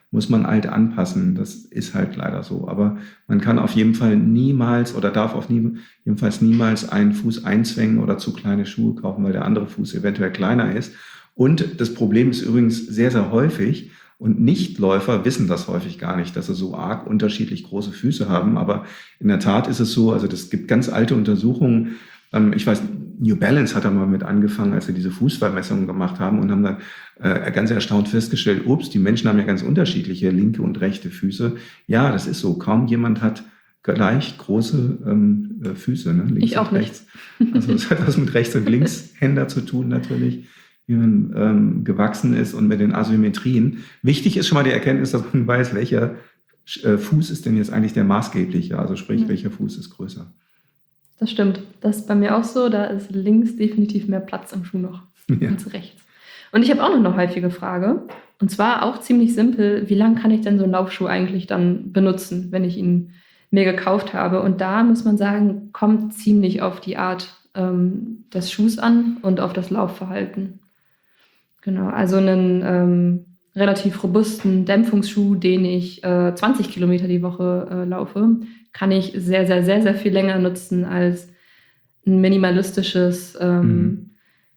muss man alt anpassen. Das ist halt leider so. Aber man kann auf jeden Fall niemals oder darf auf nie, jedenfalls niemals einen Fuß einzwängen oder zu kleine Schuhe kaufen, weil der andere Fuß eventuell kleiner ist. Und das Problem ist übrigens sehr, sehr häufig, und Nichtläufer wissen das häufig gar nicht, dass sie so arg unterschiedlich große Füße haben. Aber in der Tat ist es so, also das gibt ganz alte Untersuchungen. Ich weiß, New Balance hat da mal mit angefangen, als sie diese Fußvermessungen gemacht haben und haben dann äh, ganz erstaunt festgestellt, ups, die Menschen haben ja ganz unterschiedliche linke und rechte Füße. Ja, das ist so. Kaum jemand hat gleich große ähm, Füße, ne? Links ich auch und rechts. Nicht. Also es hat was mit Rechts- und Linkshänder zu tun natürlich, wie man ähm, gewachsen ist und mit den Asymmetrien. Wichtig ist schon mal die Erkenntnis, dass man weiß, welcher äh, Fuß ist denn jetzt eigentlich der maßgebliche, also sprich, ja. welcher Fuß ist größer. Das stimmt. Das ist bei mir auch so. Da ist links definitiv mehr Platz im Schuh noch ja. als rechts. Und ich habe auch noch eine häufige Frage. Und zwar auch ziemlich simpel. Wie lange kann ich denn so einen Laufschuh eigentlich dann benutzen, wenn ich ihn mir gekauft habe? Und da muss man sagen, kommt ziemlich auf die Art ähm, des Schuhs an und auf das Laufverhalten. Genau, also einen ähm, relativ robusten Dämpfungsschuh, den ich äh, zwanzig Kilometer die Woche äh, laufe, kann ich sehr, sehr, sehr, sehr viel länger nutzen als ein minimalistisches ähm, mhm.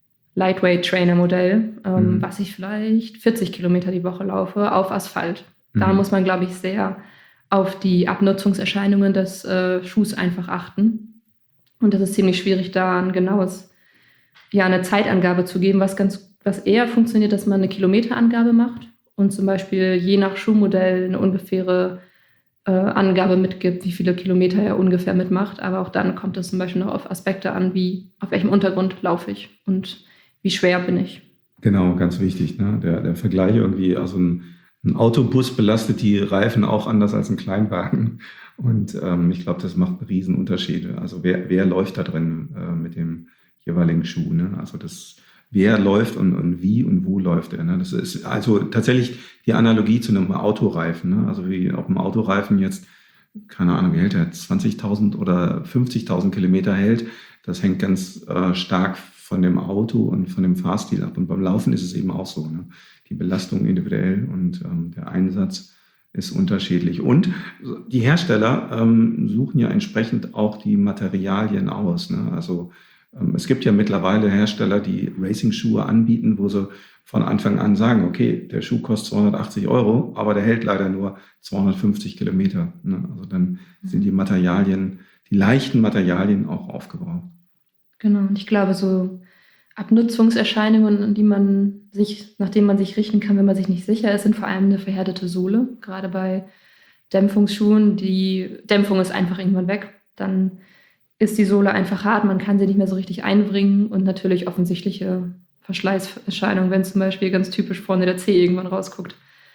Lightweight-Trainer-Modell, ähm, mhm. was ich vielleicht vierzig Kilometer die Woche laufe auf Asphalt. Da mhm. muss man, glaube ich, sehr auf die Abnutzungserscheinungen des äh, Schuhs einfach achten. Und das ist ziemlich schwierig, da ein genaues, ja, eine Zeitangabe zu geben, was ganz was eher funktioniert, dass man eine Kilometerangabe macht und zum Beispiel je nach Schuhmodell eine ungefähre äh, Angabe mitgibt, wie viele Kilometer er ungefähr mitmacht. Aber auch dann kommt es zum Beispiel noch auf Aspekte an, wie auf welchem Untergrund laufe ich und wie schwer bin ich. Genau, ganz wichtig. Ne? Der, der Vergleich irgendwie, also ein, ein Autobus belastet die Reifen auch anders als ein Kleinwagen. Und ähm, ich glaube, das macht einen riesen Unterschied. Also wer, wer läuft da drin äh, mit dem jeweiligen Schuh? Ne? Also das Wer läuft und, und wie und wo läuft er. Ne? Das ist also tatsächlich die Analogie zu einem Autoreifen. Ne? Also wie auf dem Autoreifen jetzt, keine Ahnung, wie hält er, zwanzigtausend oder fünfzigtausend Kilometer hält. Das hängt ganz äh, stark von dem Auto und von dem Fahrstil ab. Und beim Laufen ist es eben auch so. Ne? Die Belastung individuell und ähm, der Einsatz ist unterschiedlich. Und die Hersteller ähm, suchen ja entsprechend auch die Materialien aus. Ne? Also es gibt ja mittlerweile Hersteller, die Racing-Schuhe anbieten, wo sie von Anfang an sagen, okay, der Schuh kostet zweihundertachtzig Euro, aber der hält leider nur zweihundertfünfzig Kilometer. Also dann sind die Materialien, die leichten Materialien auch aufgebraucht. Genau, und ich glaube, so Abnutzungserscheinungen, an die man sich, nach denen man sich richten kann, wenn man sich nicht sicher ist, sind vor allem eine verhärtete Sohle. Gerade bei Dämpfungsschuhen, die Dämpfung ist einfach irgendwann weg, dann ist die Sohle einfach hart, man kann sie nicht mehr so richtig einbringen und natürlich offensichtliche Verschleißerscheinungen, wenn zum Beispiel ganz typisch vorne der Zeh irgendwann rausguckt.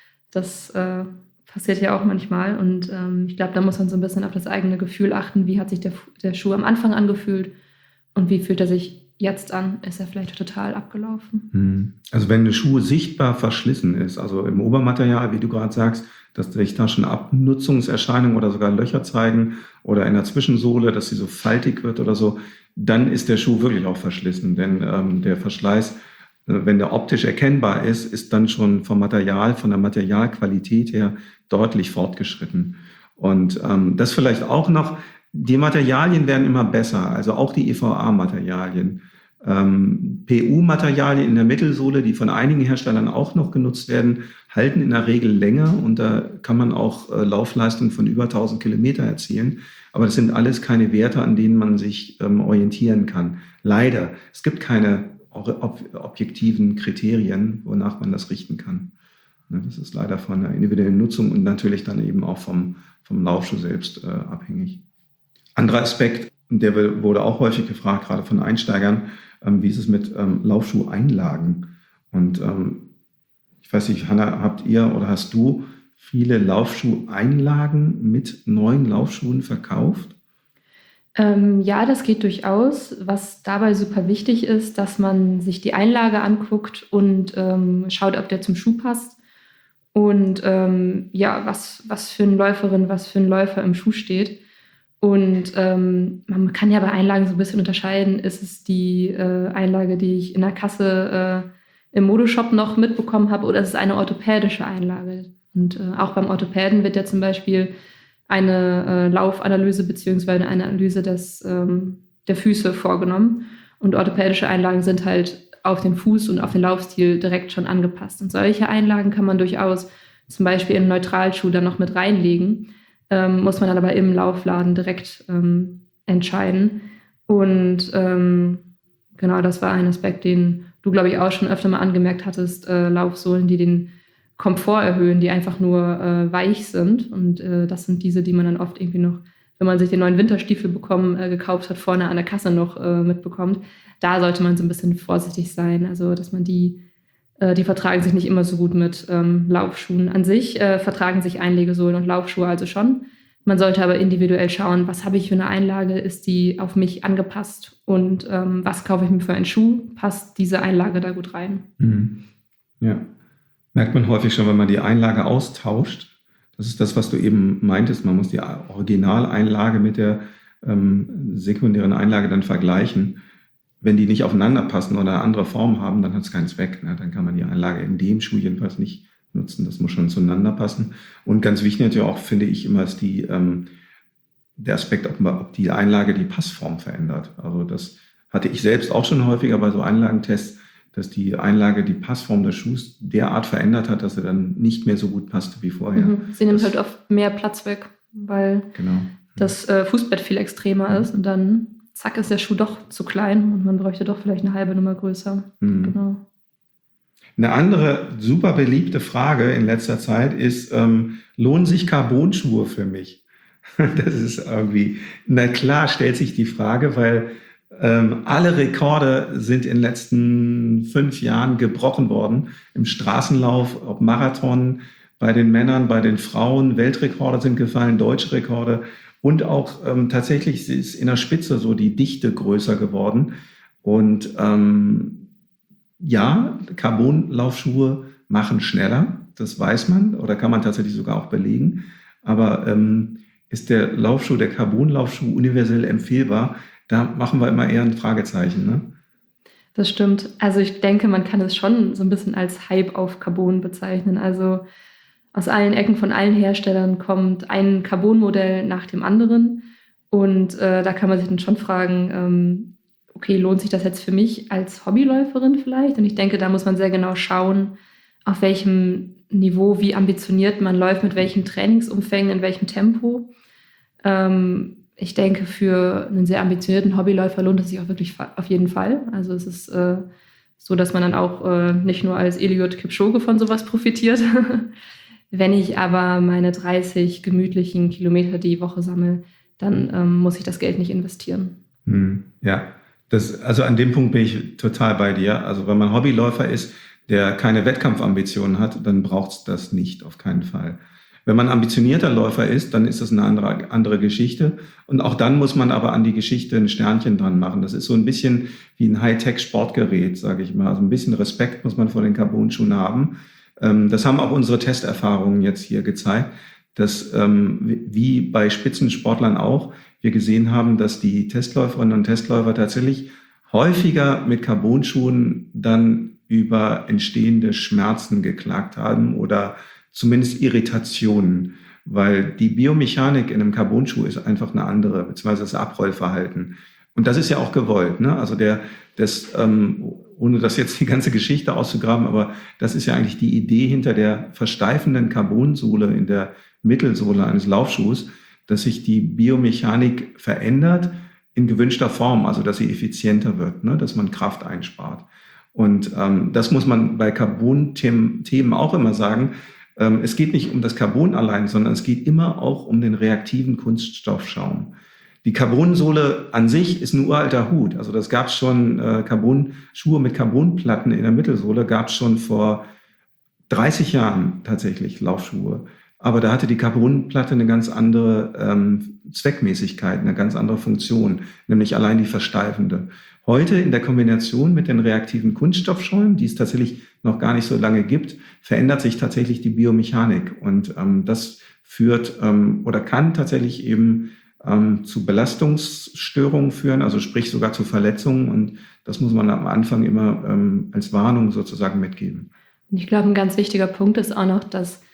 Das äh, passiert ja auch manchmal und ähm, ich glaube, da muss man so ein bisschen auf das eigene Gefühl achten, wie hat sich der, der Schuh am Anfang angefühlt und wie fühlt er sich jetzt an? Ist er vielleicht total abgelaufen? Also wenn eine Schuh sichtbar verschlissen ist, also im Obermaterial, wie du gerade sagst, dass sich da schon Abnutzungserscheinungen oder sogar Löcher zeigen oder in der Zwischensohle, dass sie so faltig wird oder so, dann ist der Schuh wirklich auch verschlissen. Denn ähm, der Verschleiß, äh, wenn der optisch erkennbar ist, ist dann schon vom Material, von der Materialqualität her deutlich fortgeschritten. Und ähm, das vielleicht auch noch, die Materialien werden immer besser, also auch die E V A-Materialien. Ähm, P U-Materialien in der Mittelsohle, die von einigen Herstellern auch noch genutzt werden, halten in der Regel länger und da kann man auch äh, Laufleistungen von über tausend Kilometer erzielen. Aber das sind alles keine Werte, an denen man sich ähm, orientieren kann. Leider. Es gibt keine ob- objektiven Kriterien, wonach man das richten kann. Ne, das ist leider von der individuellen Nutzung und natürlich dann eben auch vom, vom Laufschuh selbst äh, abhängig. Anderer Aspekt, der wurde auch häufig gefragt, gerade von Einsteigern, ähm, wie ist es mit ähm, Laufschuheinlagen? Und ähm, ich weiß nicht, Hanna, habt ihr oder hast du viele Laufschuheinlagen mit neuen Laufschuhen verkauft? Ähm, ja, das geht durchaus. Was dabei super wichtig ist, dass man sich die Einlage anguckt und ähm, schaut, ob der zum Schuh passt. Und ähm, ja, was, was für eine Läuferin, was für ein Läufer im Schuh steht. Und ähm, man kann ja bei Einlagen so ein bisschen unterscheiden, ist es die äh, Einlage, die ich in der Kasse äh, im Modeshop noch mitbekommen habe, oder ist es eine orthopädische Einlage? Und äh, auch beim Orthopäden wird ja zum Beispiel eine äh, Laufanalyse beziehungsweise eine Analyse des, ähm, der Füße vorgenommen. Und orthopädische Einlagen sind halt auf den Fuß und auf den Laufstil direkt schon angepasst. Und solche Einlagen kann man durchaus zum Beispiel in einen Neutralschuh dann noch mit reinlegen, ähm, muss man dann aber im Laufladen direkt ähm, entscheiden. Und ähm, genau, das war ein Aspekt, den du, glaube ich, auch schon öfter mal angemerkt hattest, äh, Laufsohlen, die den Komfort erhöhen, die einfach nur äh, weich sind. Und äh, das sind diese, die man dann oft irgendwie noch, wenn man sich den neuen Winterstiefel bekommen, äh, gekauft hat, vorne an der Kasse noch äh, mitbekommt. Da sollte man so ein bisschen vorsichtig sein. Also, dass man die, äh, die vertragen sich nicht immer so gut mit ähm, Laufschuhen. An sich äh, vertragen sich Einlegesohlen und Laufschuhe also schon. Man sollte aber individuell schauen, was habe ich für eine Einlage, ist die auf mich angepasst und ähm, was kaufe ich mir für einen Schuh, passt diese Einlage da gut rein. Mhm. Ja, merkt man häufig schon, wenn man die Einlage austauscht. Das ist das, was du eben meintest. Man muss die Originaleinlage mit der ähm, sekundären Einlage dann vergleichen. Wenn die nicht aufeinander passen oder eine andere Form haben, dann hat es keinen Zweck. Ne? Dann kann man die Einlage in dem Schuh jedenfalls nicht nutzen. Das muss schon zueinander passen. Und ganz wichtig natürlich auch, finde ich, immer ist die, ähm, der Aspekt, ob, ob die Einlage die Passform verändert. Also das hatte ich selbst auch schon häufiger bei so Einlagentests, dass die Einlage die Passform des Schuhs derart verändert hat, dass er dann nicht mehr so gut passte wie vorher. Mhm. Sie nimmt das, halt oft mehr Platz weg, weil genau. das äh, Fußbett viel extremer ist und dann zack ist der Schuh doch zu klein und man bräuchte doch vielleicht eine halbe Nummer größer. Mhm. Genau. Eine andere super beliebte Frage in letzter Zeit ist, ähm, lohnen sich Carbon-Schuhe für mich? Das ist irgendwie, na klar stellt sich die Frage, weil ähm, alle Rekorde sind in den letzten fünf Jahren gebrochen worden. Im Straßenlauf, ob Marathon, bei den Männern, bei den Frauen, Weltrekorde sind gefallen, deutsche Rekorde. Und auch ähm, tatsächlich ist in der Spitze so die Dichte größer geworden. Und ähm, ja, Carbon-Laufschuhe machen schneller, das weiß man oder kann man tatsächlich sogar auch belegen. Aber ähm, ist der Laufschuh, der Carbon-Laufschuh universell empfehlbar? Da machen wir immer eher ein Fragezeichen. Ne? Das stimmt. Also ich denke, man kann es schon so ein bisschen als Hype auf Carbon bezeichnen. Also aus allen Ecken von allen Herstellern kommt ein Carbon-Modell nach dem anderen. Und äh, da kann man sich dann schon fragen, ähm, okay, lohnt sich das jetzt für mich als Hobbyläuferin vielleicht? Und ich denke, da muss man sehr genau schauen, auf welchem Niveau, wie ambitioniert man läuft, mit welchen Trainingsumfängen, in welchem Tempo. Ähm, ich denke, für einen sehr ambitionierten Hobbyläufer lohnt es sich auch wirklich auf jeden Fall. Also es ist äh, so, dass man dann auch äh, nicht nur als Eliud Kipchoge von sowas profitiert. Wenn ich aber meine dreißig gemütlichen Kilometer die Woche sammle, dann ähm, muss ich das Geld nicht investieren. Hm, ja. Das, also an dem Punkt bin ich total bei dir. Also wenn man Hobbyläufer ist, der keine Wettkampfambitionen hat, dann braucht es das nicht, auf keinen Fall. Wenn man ambitionierter Läufer ist, dann ist das eine andere, andere Geschichte. Und auch dann muss man aber an die Geschichte ein Sternchen dran machen. Das ist so ein bisschen wie ein Hightech-Sportgerät, sage ich mal. Also ein bisschen Respekt muss man vor den Carbon-Schuhen haben. Ähm, das haben auch unsere Testerfahrungen jetzt hier gezeigt, dass ähm, wie bei Spitzensportlern auch, wir gesehen haben, dass die Testläuferinnen und Testläufer tatsächlich häufiger mit Carbon-Schuhen dann über entstehende Schmerzen geklagt haben oder zumindest Irritationen, weil die Biomechanik in einem Carbon-Schuh ist einfach eine andere, beziehungsweise das Abrollverhalten. Und das ist ja auch gewollt, ne? Also der, das, ähm, ohne das jetzt die ganze Geschichte auszugraben, aber das ist ja eigentlich die Idee hinter der versteifenden Carbonsohle in der Mittelsohle eines Laufschuhs, dass sich die Biomechanik verändert in gewünschter Form, also dass sie effizienter wird, ne? Dass man Kraft einspart. Und ähm, das muss man bei Carbon-Themen auch immer sagen. Ähm, es geht nicht um das Carbon allein, sondern es geht immer auch um den reaktiven Kunststoffschaum. Die Carbonsohle an sich ist ein uralter Hut. Also das gab es schon, äh, Carbon-Schuhe mit Carbonplatten in der Mittelsohle gab es schon vor dreißig Jahren tatsächlich, Laufschuhe. Aber da hatte die Carbonplatte eine ganz andere ähm, Zweckmäßigkeit, eine ganz andere Funktion, nämlich allein die versteifende. Heute in der Kombination mit den reaktiven Kunststoffschäumen, die es tatsächlich noch gar nicht so lange gibt, verändert sich tatsächlich die Biomechanik. Und ähm, das führt ähm, oder kann tatsächlich eben ähm, zu Belastungsstörungen führen, also sprich sogar zu Verletzungen. Und das muss man am Anfang immer ähm, als Warnung sozusagen mitgeben. Und ich glaube, ein ganz wichtiger Punkt ist auch noch, dass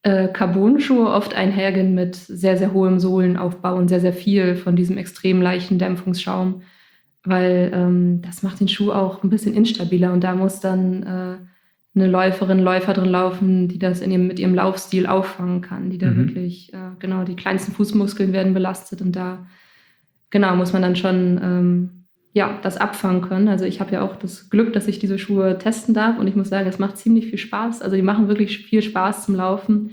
äh, Carbon-Schuhe oft einhergehen mit sehr, sehr hohem Sohlenaufbau und sehr, sehr viel von diesem extrem leichten Dämpfungsschaum, weil ähm, das macht den Schuh auch ein bisschen instabiler und da muss dann äh, eine Läuferin, Läufer drin laufen, die das in ihrem, mit ihrem Laufstil auffangen kann, die da Mhm. wirklich, äh, genau, die kleinsten Fußmuskeln werden belastet und da, genau, muss man dann schon, ähm, ja, das abfangen können. Also ich habe ja auch das Glück, dass ich diese Schuhe testen darf und ich muss sagen, es macht ziemlich viel Spaß. Also die machen wirklich viel Spaß zum Laufen,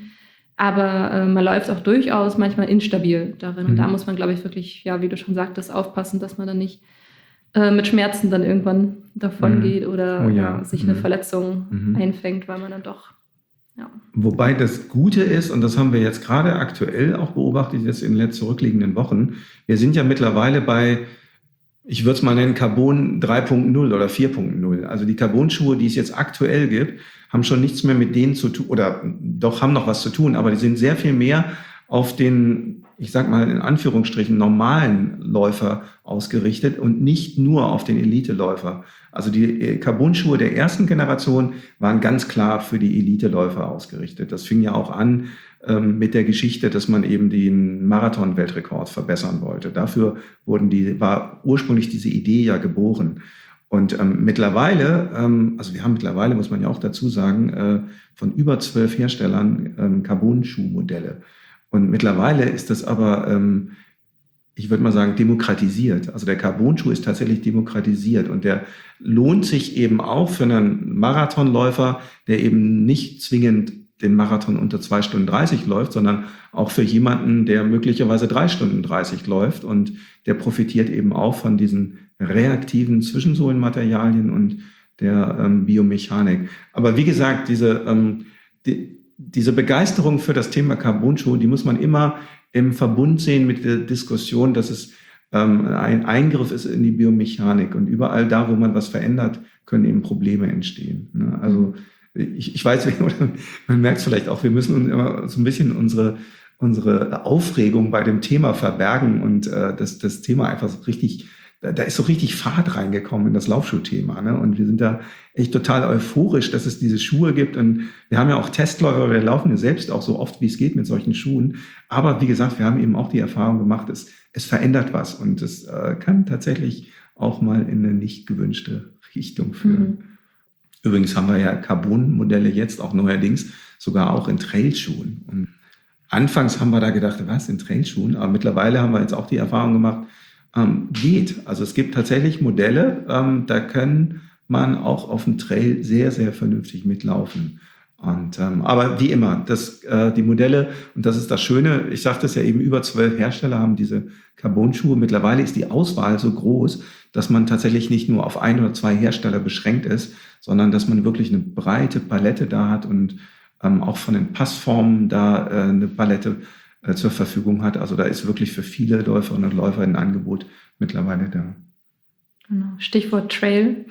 aber äh, man läuft auch durchaus manchmal instabil darin und Mhm. da muss man, glaube ich, wirklich, ja, wie du schon sagtest, aufpassen, dass man dann nicht äh, mit Schmerzen dann irgendwann davon Mhm. geht oder Oh ja. äh, sich eine Mhm. Verletzung Mhm. einfängt, weil man dann doch, ja. Wobei das Gute ist, und das haben wir jetzt gerade aktuell auch beobachtet, jetzt in den zurückliegenden Wochen, wir sind ja mittlerweile bei, ich würde es mal nennen, Carbon drei Punkt null oder vier Punkt null. Also die Carbon-Schuhe, die es jetzt aktuell gibt, haben schon nichts mehr mit denen zu tun, oder doch haben noch was zu tun, aber die sind sehr viel mehr auf den, ich sag mal in Anführungsstrichen, normalen Läufer ausgerichtet und nicht nur auf den Elite-Läufer. Also die Carbon-Schuhe der ersten Generation waren ganz klar für die Elite-Läufer ausgerichtet. Das fing ja auch an ähm, mit der Geschichte, dass man eben den Marathon-Weltrekord verbessern wollte. Dafür wurden die, war ursprünglich diese Idee ja geboren. Und ähm, mittlerweile, ähm, also wir haben mittlerweile, muss man ja auch dazu sagen, äh, von über zwölf Herstellern ähm, Carbon-Schuhmodelle. Und mittlerweile ist das aber, ähm, ich würde mal sagen, demokratisiert. Also der Carbon-Schuh ist tatsächlich demokratisiert und der lohnt sich eben auch für einen Marathonläufer, der eben nicht zwingend den Marathon unter zwei Stunden dreißig läuft, sondern auch für jemanden, der möglicherweise drei Stunden dreißig läuft und der profitiert eben auch von diesen reaktiven Zwischensohlenmaterialien und der ähm, Biomechanik. Aber wie gesagt, diese, ähm, die, diese Begeisterung für das Thema Carbon-Schuh, die muss man immer im Verbund sehen mit der Diskussion, dass es ähm, ein Eingriff ist in die Biomechanik und überall da, wo man was verändert, können eben Probleme entstehen. Ne? Also ich, ich weiß, man merkt es vielleicht auch, wir müssen uns immer so ein bisschen unsere, unsere Aufregung bei dem Thema verbergen und äh, das, das Thema einfach so richtig, da, da ist so richtig Fahrt reingekommen in das Laufschuhthema. Ne? Und wir sind da echt total euphorisch, dass es diese Schuhe gibt. Und wir haben ja auch Testläufer, wir laufen ja selbst auch so oft, wie es geht mit solchen Schuhen. Aber wie gesagt, wir haben eben auch die Erfahrung gemacht, es, es verändert was und es äh, kann tatsächlich auch mal in eine nicht gewünschte Richtung führen. Mhm. Übrigens haben wir ja Carbon-Modelle jetzt auch neuerdings sogar auch in Trailschuhen. Und anfangs haben wir da gedacht, was, in Trailschuhen? Aber mittlerweile haben wir jetzt auch die Erfahrung gemacht, ähm, geht. Also es gibt tatsächlich Modelle, ähm, da kann man auch auf dem Trail sehr, sehr vernünftig mitlaufen. Und, ähm, aber wie immer, das, äh, die Modelle, und das ist das Schöne, ich sagte es ja eben, über zwölf Hersteller haben diese Carbon-Schuhe. Mittlerweile ist die Auswahl so groß, dass man tatsächlich nicht nur auf ein oder zwei Hersteller beschränkt ist, sondern dass man wirklich eine breite Palette da hat und ähm, auch von den Passformen da äh, eine Palette äh, zur Verfügung hat. Also da ist wirklich für viele Läuferinnen und Läufer ein Angebot mittlerweile da. Genau. Stichwort Trail.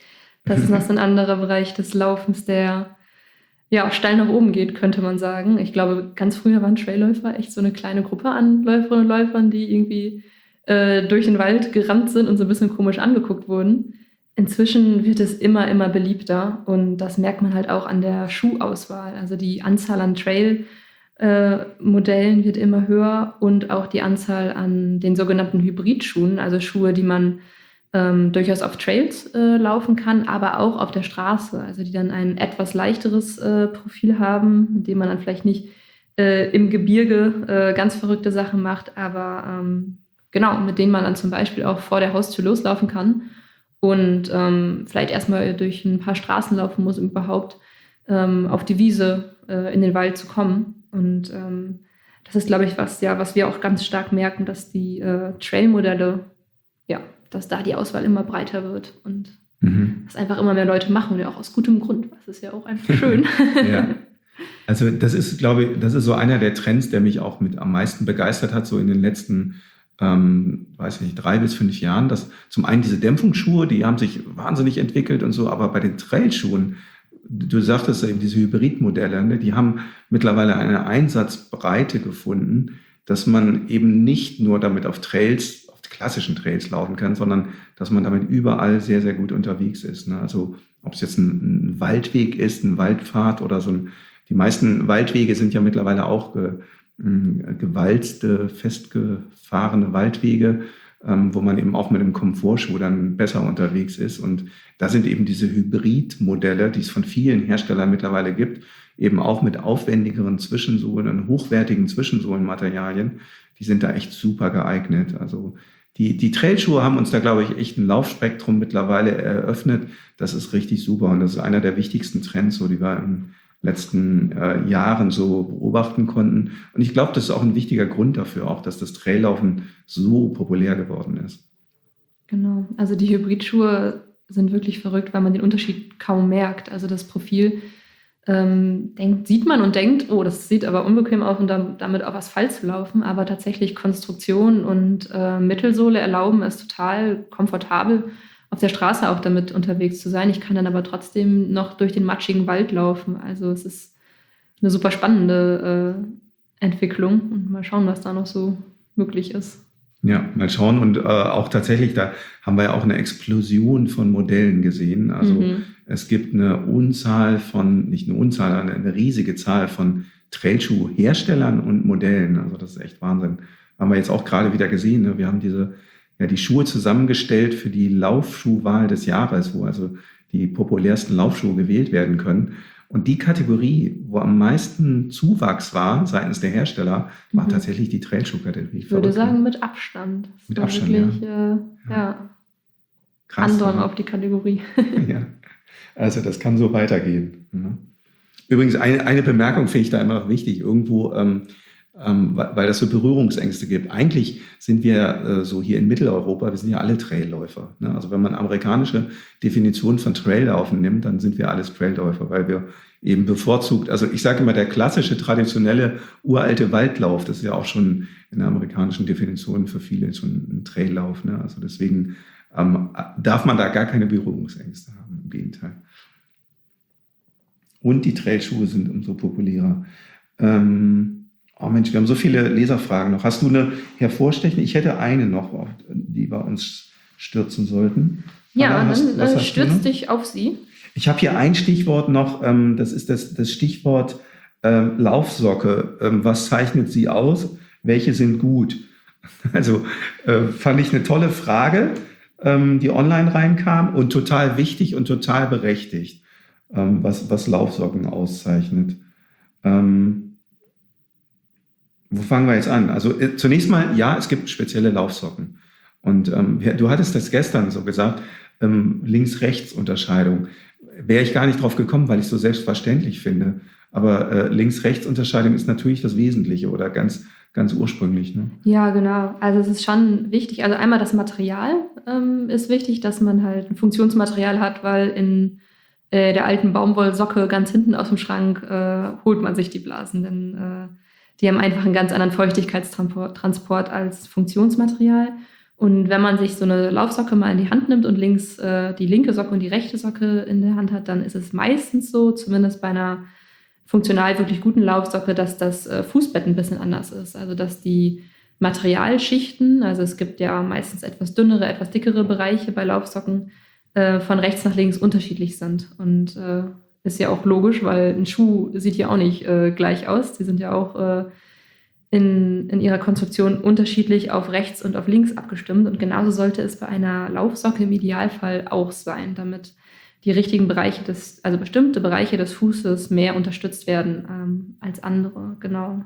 Das ist noch so ein anderer Bereich des Laufens, der ja auch steil nach oben geht, könnte man sagen. Ich glaube, ganz früher waren Trailläufer echt so eine kleine Gruppe an Läuferinnen und Läufern, die irgendwie äh, durch den Wald gerannt sind und so ein bisschen komisch angeguckt wurden. Inzwischen wird es immer, immer beliebter und das merkt man halt auch an der Schuhauswahl. Also die Anzahl an Trail-Modellen äh, wird immer höher und auch die Anzahl an den sogenannten Hybridschuhen, also Schuhe, die man ähm, durchaus auf Trails äh, laufen kann, aber auch auf der Straße. Also die dann ein etwas leichteres äh, Profil haben, mit dem man dann vielleicht nicht äh, im Gebirge äh, ganz verrückte Sachen macht, aber ähm, genau, mit denen man dann zum Beispiel auch vor der Haustür loslaufen kann. Und ähm, vielleicht erstmal durch ein paar Straßen laufen muss, um überhaupt ähm, auf die Wiese äh, in den Wald zu kommen. Und ähm, das ist, glaube ich, was, ja, was wir auch ganz stark merken, dass die äh, Trail-Modelle, ja, dass da die Auswahl immer breiter wird und mhm. dass einfach immer mehr Leute machen und ja auch aus gutem Grund. Das ist ja auch einfach schön. Ja. Also das ist, glaube ich, das ist so einer der Trends, der mich auch mit am meisten begeistert hat, so in den letzten Ähm, weiß nicht, drei bis fünf Jahren, dass zum einen diese Dämpfungsschuhe, die haben sich wahnsinnig entwickelt und so, aber bei den Trailschuhen, du sagtest eben diese Hybridmodelle, ne, die haben mittlerweile eine Einsatzbreite gefunden, dass man eben nicht nur damit auf Trails, auf klassischen Trails laufen kann, sondern dass man damit überall sehr, sehr gut unterwegs ist. Ne? Also ob es jetzt ein, ein Waldweg ist, ein Waldpfad oder so ein Die meisten Waldwege sind ja mittlerweile auch ge, mh, gewalzte, festgefahrene Waldwege, ähm, wo man eben auch mit einem Komfortschuh dann besser unterwegs ist. Und da sind eben diese Hybridmodelle, die es von vielen Herstellern mittlerweile gibt, eben auch mit aufwendigeren Zwischensohlen und hochwertigen Zwischensohlenmaterialien, die sind da echt super geeignet. Also die, die Trailschuhe haben uns da, glaube ich, echt ein Laufspektrum mittlerweile eröffnet. Das ist richtig super und das ist einer der wichtigsten Trends, so, die wir in den letzten äh, Jahren so beobachten konnten. Und ich glaube, das ist auch ein wichtiger Grund dafür, auch dass das Traillaufen so populär geworden ist. Genau, also die Hybridschuhe sind wirklich verrückt, weil man den Unterschied kaum merkt. Also das Profil ähm, denkt, sieht man und denkt, oh, das sieht aber unbequem aus und damit auf Asphalt zu laufen. Aber tatsächlich Konstruktion und äh, Mittelsohle erlauben es total komfortabel, auf der Straße auch damit unterwegs zu sein. Ich kann dann aber trotzdem noch durch den matschigen Wald laufen. Also es ist eine super spannende äh, Entwicklung und mal schauen, was da noch so möglich ist. Ja, mal schauen. Und äh, auch tatsächlich, da haben wir ja auch eine Explosion von Modellen gesehen. Also mhm. es gibt eine Unzahl von, nicht eine Unzahl, eine, eine riesige Zahl von Trailschuhherstellern und Modellen. Also das ist echt Wahnsinn. Haben wir jetzt auch gerade wieder gesehen. Ne? Wir haben diese, ja, die Schuhe zusammengestellt für die Laufschuhwahl des Jahres, wo also die populärsten Laufschuhe gewählt werden können. Und die Kategorie, wo am meisten Zuwachs war seitens der Hersteller, war mhm. tatsächlich die Trailschuh-Kategorie. Ich würde sagen, mit Abstand. Das mit Abstand, wirklich, ja. Äh, ja. Krass. Andern ja. auf die Kategorie. Ja, also das kann so weitergehen. Übrigens, eine, eine Bemerkung finde ich da immer noch wichtig. Irgendwo, ähm, ähm, weil das so Berührungsängste gibt. Eigentlich sind wir äh, so hier in Mitteleuropa, wir sind ja alle Trailläufer. Ne? Also wenn man amerikanische Definition von Traillaufen nimmt, dann sind wir alles Trailläufer, weil wir eben bevorzugt, also ich sage immer, der klassische, traditionelle, uralte Waldlauf, das ist ja auch schon in der amerikanischen Definition für viele schon ein Traillauf. Ne? Also deswegen ähm, darf man da gar keine Berührungsängste haben, im Gegenteil. Und die Trailschuhe sind umso populärer. Ähm, Oh Mensch, wir haben so viele Leserfragen noch. Hast du eine hervorstechende? Ich hätte eine noch, die wir uns stürzen sollten. Ja, dann äh, stürz dich auf sie. Ich habe hier ein Stichwort noch, ähm, das ist das, das Stichwort ähm, Laufsocke. Ähm, was zeichnet sie aus? Welche sind gut? Also äh, fand ich eine tolle Frage, ähm, die online reinkam und total wichtig und total berechtigt, ähm, was, was Laufsocken auszeichnet. Ähm, Wo fangen wir jetzt an? Also äh, zunächst mal, ja, es gibt spezielle Laufsocken. Und ähm, du hattest das gestern so gesagt, ähm, Links-Rechts-Unterscheidung. Wäre ich gar nicht drauf gekommen, weil ich es so selbstverständlich finde. Aber äh, Links-Rechts-Unterscheidung ist natürlich das Wesentliche oder ganz, ganz ursprünglich. Ne? Ja, genau. Also es ist schon wichtig. Also einmal das Material ähm, ist wichtig, dass man halt ein Funktionsmaterial hat, weil in äh, der alten Baumwollsocke ganz hinten aus dem Schrank äh, holt man sich die Blasen, denn äh, die haben einfach einen ganz anderen Feuchtigkeitstransport als Funktionsmaterial. Und wenn man sich so eine Laufsocke mal in die Hand nimmt und links äh, die linke Socke und die rechte Socke in der Hand hat, dann ist es meistens so, zumindest bei einer funktional wirklich guten Laufsocke, dass das äh, Fußbett ein bisschen anders ist. Also dass die Materialschichten, also es gibt ja meistens etwas dünnere, etwas dickere Bereiche bei Laufsocken, äh, von rechts nach links unterschiedlich sind. Und äh, ist ja auch logisch, weil ein Schuh sieht ja auch nicht äh, gleich aus. Die sind ja auch äh, in, in ihrer Konstruktion unterschiedlich auf rechts und auf links abgestimmt. Und genauso sollte es bei einer Laufsocke im Idealfall auch sein, damit die richtigen Bereiche des, also bestimmte Bereiche des Fußes mehr unterstützt werden ähm, als andere. Genau.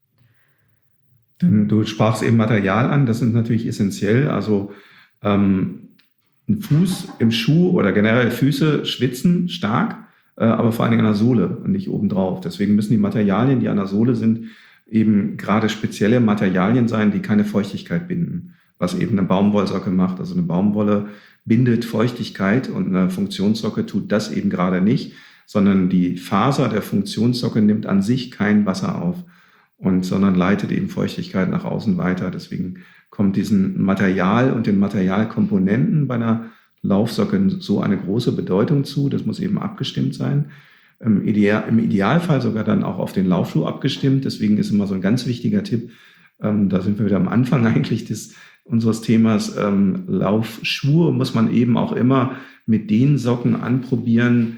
Du sprachst eben Material an, das ist natürlich essentiell. Also ähm, ein Fuß im Schuh oder generell Füße schwitzen stark, aber vor allen Dingen an der Sohle und nicht obendrauf. Deswegen müssen die Materialien, die an der Sohle sind, eben gerade spezielle Materialien sein, die keine Feuchtigkeit binden, was eben eine Baumwollsocke macht. Also eine Baumwolle bindet Feuchtigkeit und eine Funktionssocke tut das eben gerade nicht, sondern die Faser der Funktionssocke nimmt an sich kein Wasser auf, und sondern leitet eben Feuchtigkeit nach außen weiter. Deswegen kommt diesem Material und den Materialkomponenten bei einer Laufsocke so eine große Bedeutung zu. Das muss eben abgestimmt sein. Im, Ideal, im Idealfall sogar dann auch auf den Laufschuh abgestimmt. Deswegen ist immer so ein ganz wichtiger Tipp, ähm, da sind wir wieder am Anfang eigentlich des, unseres Themas, ähm, Laufschuhe muss man eben auch immer mit den Socken anprobieren,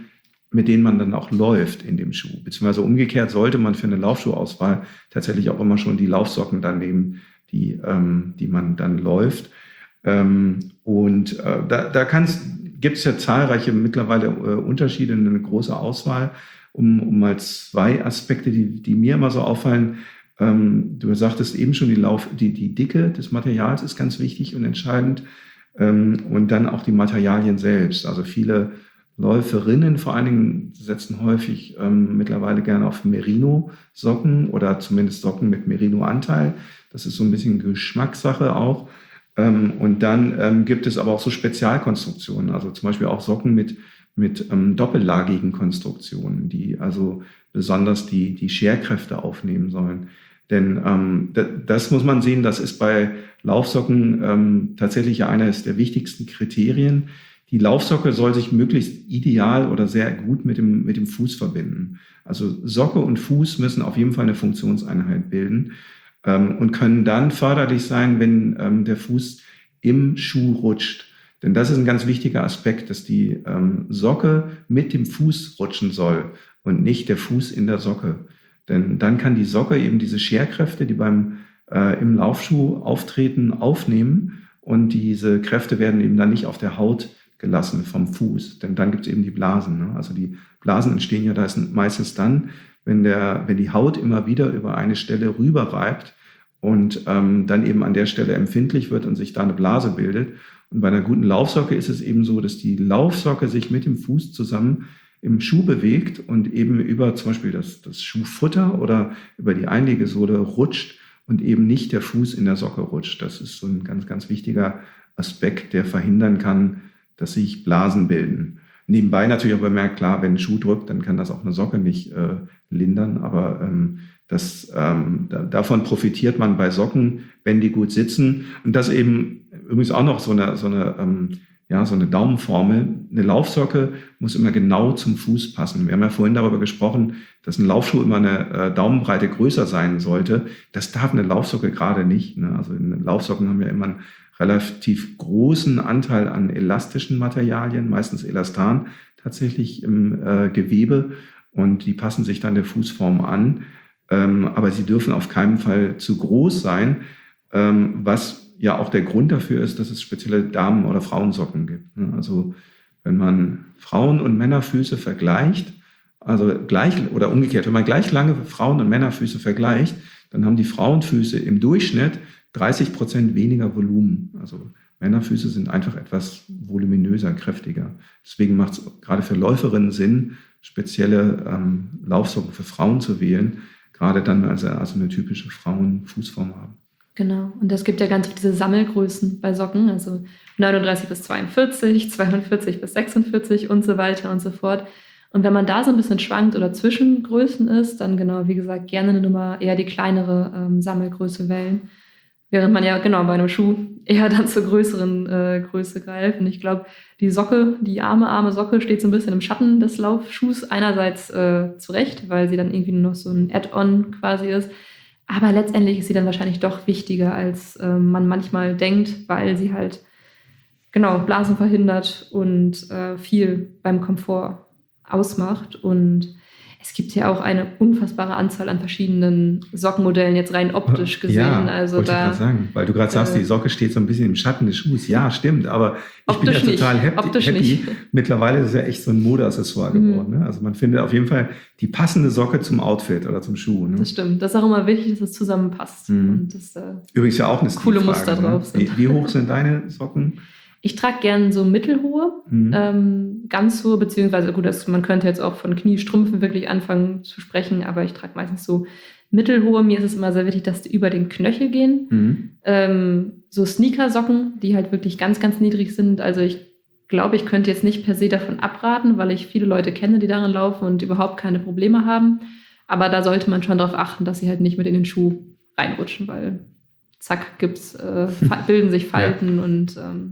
mit denen man dann auch läuft in dem Schuh. Beziehungsweise umgekehrt sollte man für eine Laufschuhauswahl tatsächlich auch immer schon die Laufsocken dann nehmen, die, ähm, die man dann läuft. Ähm, und äh, da, da gibt es ja zahlreiche mittlerweile äh, Unterschiede, eine große Auswahl, um, um mal zwei Aspekte, die, die mir immer so auffallen. Ähm, du sagtest eben schon, die, Lauf, die, die Dicke des Materials ist ganz wichtig und entscheidend. Ähm, und dann auch die Materialien selbst. Also viele Läuferinnen vor allen Dingen setzen häufig ähm, mittlerweile gerne auf Merino-Socken oder zumindest Socken mit Merino-Anteil. Das ist so ein bisschen Geschmackssache auch. Ähm, und dann ähm, gibt es aber auch so Spezialkonstruktionen, also zum Beispiel auch Socken mit, mit ähm, doppellagigen Konstruktionen, die also besonders die, die Scherkräfte aufnehmen sollen. Denn ähm, d- das muss man sehen, das ist bei Laufsocken ähm, tatsächlich eines der wichtigsten Kriterien. Die Laufsocke soll sich möglichst ideal oder sehr gut mit dem, mit dem Fuß verbinden. Also Socke und Fuß müssen auf jeden Fall eine Funktionseinheit bilden ähm, und können dann förderlich sein, wenn ähm, der Fuß im Schuh rutscht. Denn das ist ein ganz wichtiger Aspekt, dass die ähm, Socke mit dem Fuß rutschen soll und nicht der Fuß in der Socke. Denn dann kann die Socke eben diese Scherkräfte, die beim äh, im Laufschuh auftreten, aufnehmen und diese Kräfte werden eben dann nicht auf der Haut gelassen vom Fuß, denn dann gibt es eben die Blasen. Ne? Also die Blasen entstehen ja da meistens dann, wenn, der, wenn die Haut immer wieder über eine Stelle rüberreibt und ähm, dann eben an der Stelle empfindlich wird und sich da eine Blase bildet. Und bei einer guten Laufsocke ist es eben so, dass die Laufsocke sich mit dem Fuß zusammen im Schuh bewegt und eben über zum Beispiel das, das Schuhfutter oder über die Einlegesohle rutscht und eben nicht der Fuß in der Socke rutscht. Das ist so ein ganz, ganz wichtiger Aspekt, der verhindern kann, dass sich Blasen bilden. Nebenbei natürlich auch bemerkt, klar, wenn ein Schuh drückt, dann kann das auch eine Socke nicht äh, lindern, aber ähm, das, ähm, da, davon profitiert man bei Socken, wenn die gut sitzen. Und das eben übrigens auch noch so eine, so eine, ähm, ja, so eine Daumenformel. Eine Laufsocke muss immer genau zum Fuß passen. Wir haben ja vorhin darüber gesprochen, dass ein Laufschuh immer eine äh, Daumenbreite größer sein sollte. Das darf eine Laufsocke gerade nicht. Ne? Also in Laufsocken haben wir immer einen relativ großen Anteil an elastischen Materialien, meistens Elastan tatsächlich im äh, Gewebe, und die passen sich dann der Fußform an. Ähm, aber sie dürfen auf keinen Fall zu groß sein, ähm, was ja auch der Grund dafür ist, dass es spezielle Damen- oder Frauensocken gibt. Also wenn man Frauen- und Männerfüße vergleicht, also gleich oder umgekehrt, wenn man gleich lange Frauen- und Männerfüße vergleicht, dann haben die Frauenfüße im Durchschnitt dreißig Prozent weniger Volumen. Also Männerfüße sind einfach etwas voluminöser, kräftiger. Deswegen macht es gerade für Läuferinnen Sinn, spezielle ähm, Laufsocken für Frauen zu wählen, gerade dann, wenn sie also eine typische Frauenfußform haben. Genau, und es gibt ja ganz viele Sammelgrößen bei Socken, also neununddreißig bis zweiundvierzig, zweiundvierzig bis sechsundvierzig und so weiter und so fort. Und wenn man da so ein bisschen schwankt oder zwischen Größen ist, dann genau, wie gesagt, gerne eine Nummer eher die kleinere ähm, Sammelgröße wählen. Während man ja genau bei einem Schuh eher dann zur größeren äh, Größe greift. Und ich glaube, die Socke, die arme, arme Socke steht so ein bisschen im Schatten des Laufschuhs. Einerseits äh, zu Recht, weil sie dann irgendwie nur noch so ein Add-on quasi ist. Aber letztendlich ist sie dann wahrscheinlich doch wichtiger, als äh, man manchmal denkt, weil sie halt genau Blasen verhindert und äh, viel beim Komfort ausmacht. Und es gibt ja auch eine unfassbare Anzahl an verschiedenen Sockenmodellen, jetzt rein optisch gesehen. Ja, also wollte da, ich gerade sagen, weil du gerade sagst, äh, die Socke steht so ein bisschen im Schatten des Schuhs. Ja, stimmt, aber ich bin ja Optisch nicht, total happy. optisch happy. nicht. Mittlerweile ist es ja echt so ein Modeaccessoire Mhm. geworden. Ne? Also man findet auf jeden Fall die passende Socke zum Outfit oder zum Schuh. Ne? Das stimmt. Das ist auch immer wichtig, dass es zusammenpasst. Mhm. Und das, äh, Übrigens ja auch eine coole Stilfrage, Muster drauf ne? sind. Wie, wie hoch sind deine Socken? Ich trage gern so mittelhohe, Mhm. ähm, ganz hohe, beziehungsweise gut, das, man könnte jetzt auch von Kniestrümpfen wirklich anfangen zu sprechen, aber ich trage meistens so mittelhohe. Mir ist es immer sehr wichtig, dass die über den Knöchel gehen. Mhm. Ähm, so Sneakersocken, die halt wirklich ganz, ganz niedrig sind. Also ich glaube, ich könnte jetzt nicht per se davon abraten, weil ich viele Leute kenne, die darin laufen und überhaupt keine Probleme haben. Aber da sollte man schon darauf achten, dass sie halt nicht mit in den Schuh reinrutschen, weil zack, gibt's, äh, fa- bilden sich Falten ja. und ähm,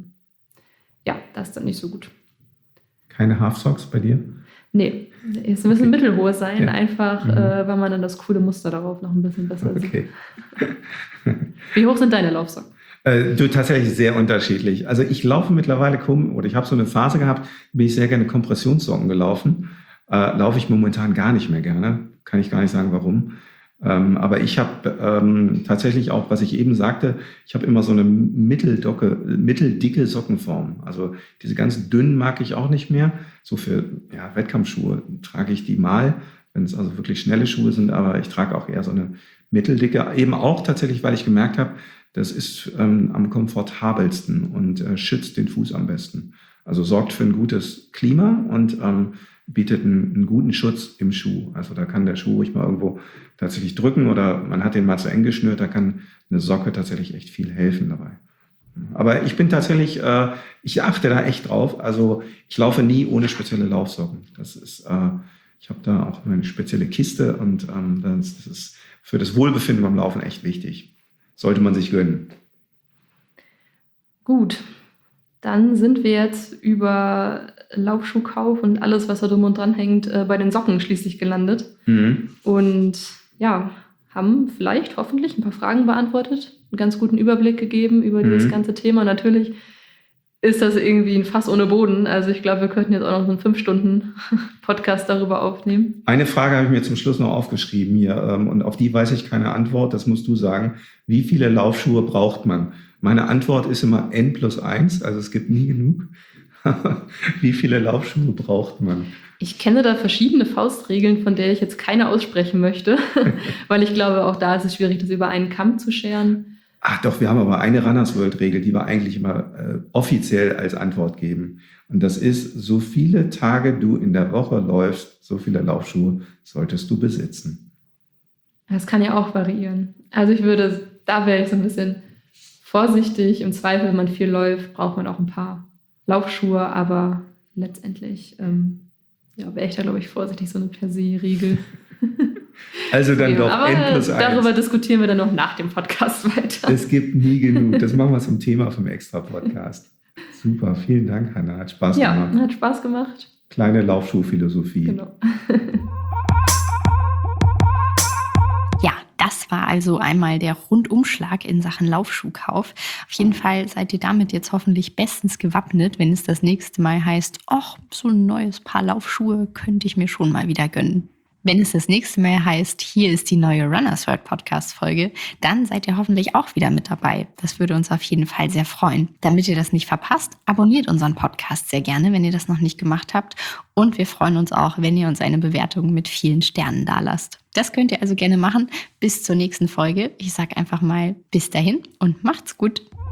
ja, das ist dann nicht so gut. Keine Half-Socks bei dir? Nee, es müssen Okay. mittelhohe sein, Ja. einfach, Mhm. äh, weil man dann das coole Muster darauf noch ein bisschen besser sieht. Okay. Wie hoch sind deine Laufsocken? Äh, du, tatsächlich sehr unterschiedlich. Also ich laufe mittlerweile, kom- oder ich habe so eine Phase gehabt, bin ich sehr gerne Kompressionssocken gelaufen. äh, laufe ich momentan gar nicht mehr gerne. Kann ich gar nicht sagen, warum. Ähm, aber ich habe ähm, tatsächlich auch, was ich eben sagte, ich habe immer so eine mitteldocke, mitteldicke Sockenform. Also diese ganz dünnen mag ich auch nicht mehr. So für ja, Wettkampfschuhe trage ich die mal, wenn es also wirklich schnelle Schuhe sind. Aber ich trage auch eher so eine mitteldicke. Eben auch tatsächlich, weil ich gemerkt habe, das ist ähm, am komfortabelsten und äh, schützt den Fuß am besten. Also sorgt für ein gutes Klima und ähm, bietet einen, einen guten Schutz im Schuh. Also da kann der Schuh ruhig mal irgendwo tatsächlich drücken oder man hat den mal zu eng geschnürt, da kann eine Socke tatsächlich echt viel helfen dabei. Aber ich bin tatsächlich, äh, ich achte da echt drauf. Also ich laufe nie ohne spezielle Laufsocken. Das ist, äh, ich habe da auch eine spezielle Kiste und ähm, das, das ist für das Wohlbefinden beim Laufen echt wichtig. Sollte man sich gönnen. Gut, dann sind wir jetzt über Laufschuhkauf und alles, was da drum und dran hängt, äh, bei den Socken schließlich gelandet. Mhm. Und ja, haben vielleicht hoffentlich ein paar Fragen beantwortet, einen ganz guten Überblick gegeben über Mhm. dieses ganze Thema. Natürlich ist das irgendwie ein Fass ohne Boden. Also ich glaube, wir könnten jetzt auch noch so einen fünf Stunden Podcast darüber aufnehmen. Eine Frage habe ich mir zum Schluss noch aufgeschrieben hier ähm, und auf die weiß ich keine Antwort. Das musst du sagen. Wie viele Laufschuhe braucht man? Meine Antwort ist immer N plus eins, also es gibt nie genug. Wie viele Laufschuhe braucht man? Ich kenne da verschiedene Faustregeln, von der ich jetzt keine aussprechen möchte, weil ich glaube, auch da ist es schwierig, das über einen Kamm zu scheren. Ach doch, wir haben aber eine Runners World Regel, die wir eigentlich immer äh, offiziell als Antwort geben. Und das ist, so viele Tage du in der Woche läufst, so viele Laufschuhe solltest du besitzen. Das kann ja auch variieren. Also ich würde, da wäre ich so ein bisschen vorsichtig. Im Zweifel, wenn man viel läuft, braucht man auch ein paar Laufschuhe, aber letztendlich ähm, ja, wäre ich da, glaube ich, vorsichtig, so eine Per-se-Regel. Also dann Ja, doch aber N plus eins. darüber diskutieren wir dann noch nach dem Podcast weiter. Es gibt nie genug. Das machen wir zum Thema vom Extra-Podcast. Super, vielen Dank, Hanna. Hat Spaß Ja, gemacht. hat Spaß gemacht. Kleine Laufschuhphilosophie. Genau. Ja, das war also einmal der Rundumschlag in Sachen Laufschuhkauf. Auf jeden Fall seid ihr damit jetzt hoffentlich bestens gewappnet, wenn es das nächste Mal heißt, ach, so ein neues Paar Laufschuhe könnte ich mir schon mal wieder gönnen. Wenn es das nächste Mal heißt, hier ist die neue Runners World Podcast Folge, dann seid ihr hoffentlich auch wieder mit dabei. Das würde uns auf jeden Fall sehr freuen. Damit ihr das nicht verpasst, abonniert unseren Podcast sehr gerne, wenn ihr das noch nicht gemacht habt. Und wir freuen uns auch, wenn ihr uns eine Bewertung mit vielen Sternen dalasst. Das könnt ihr also gerne machen. Bis zur nächsten Folge. Ich sage einfach mal bis dahin und macht's gut.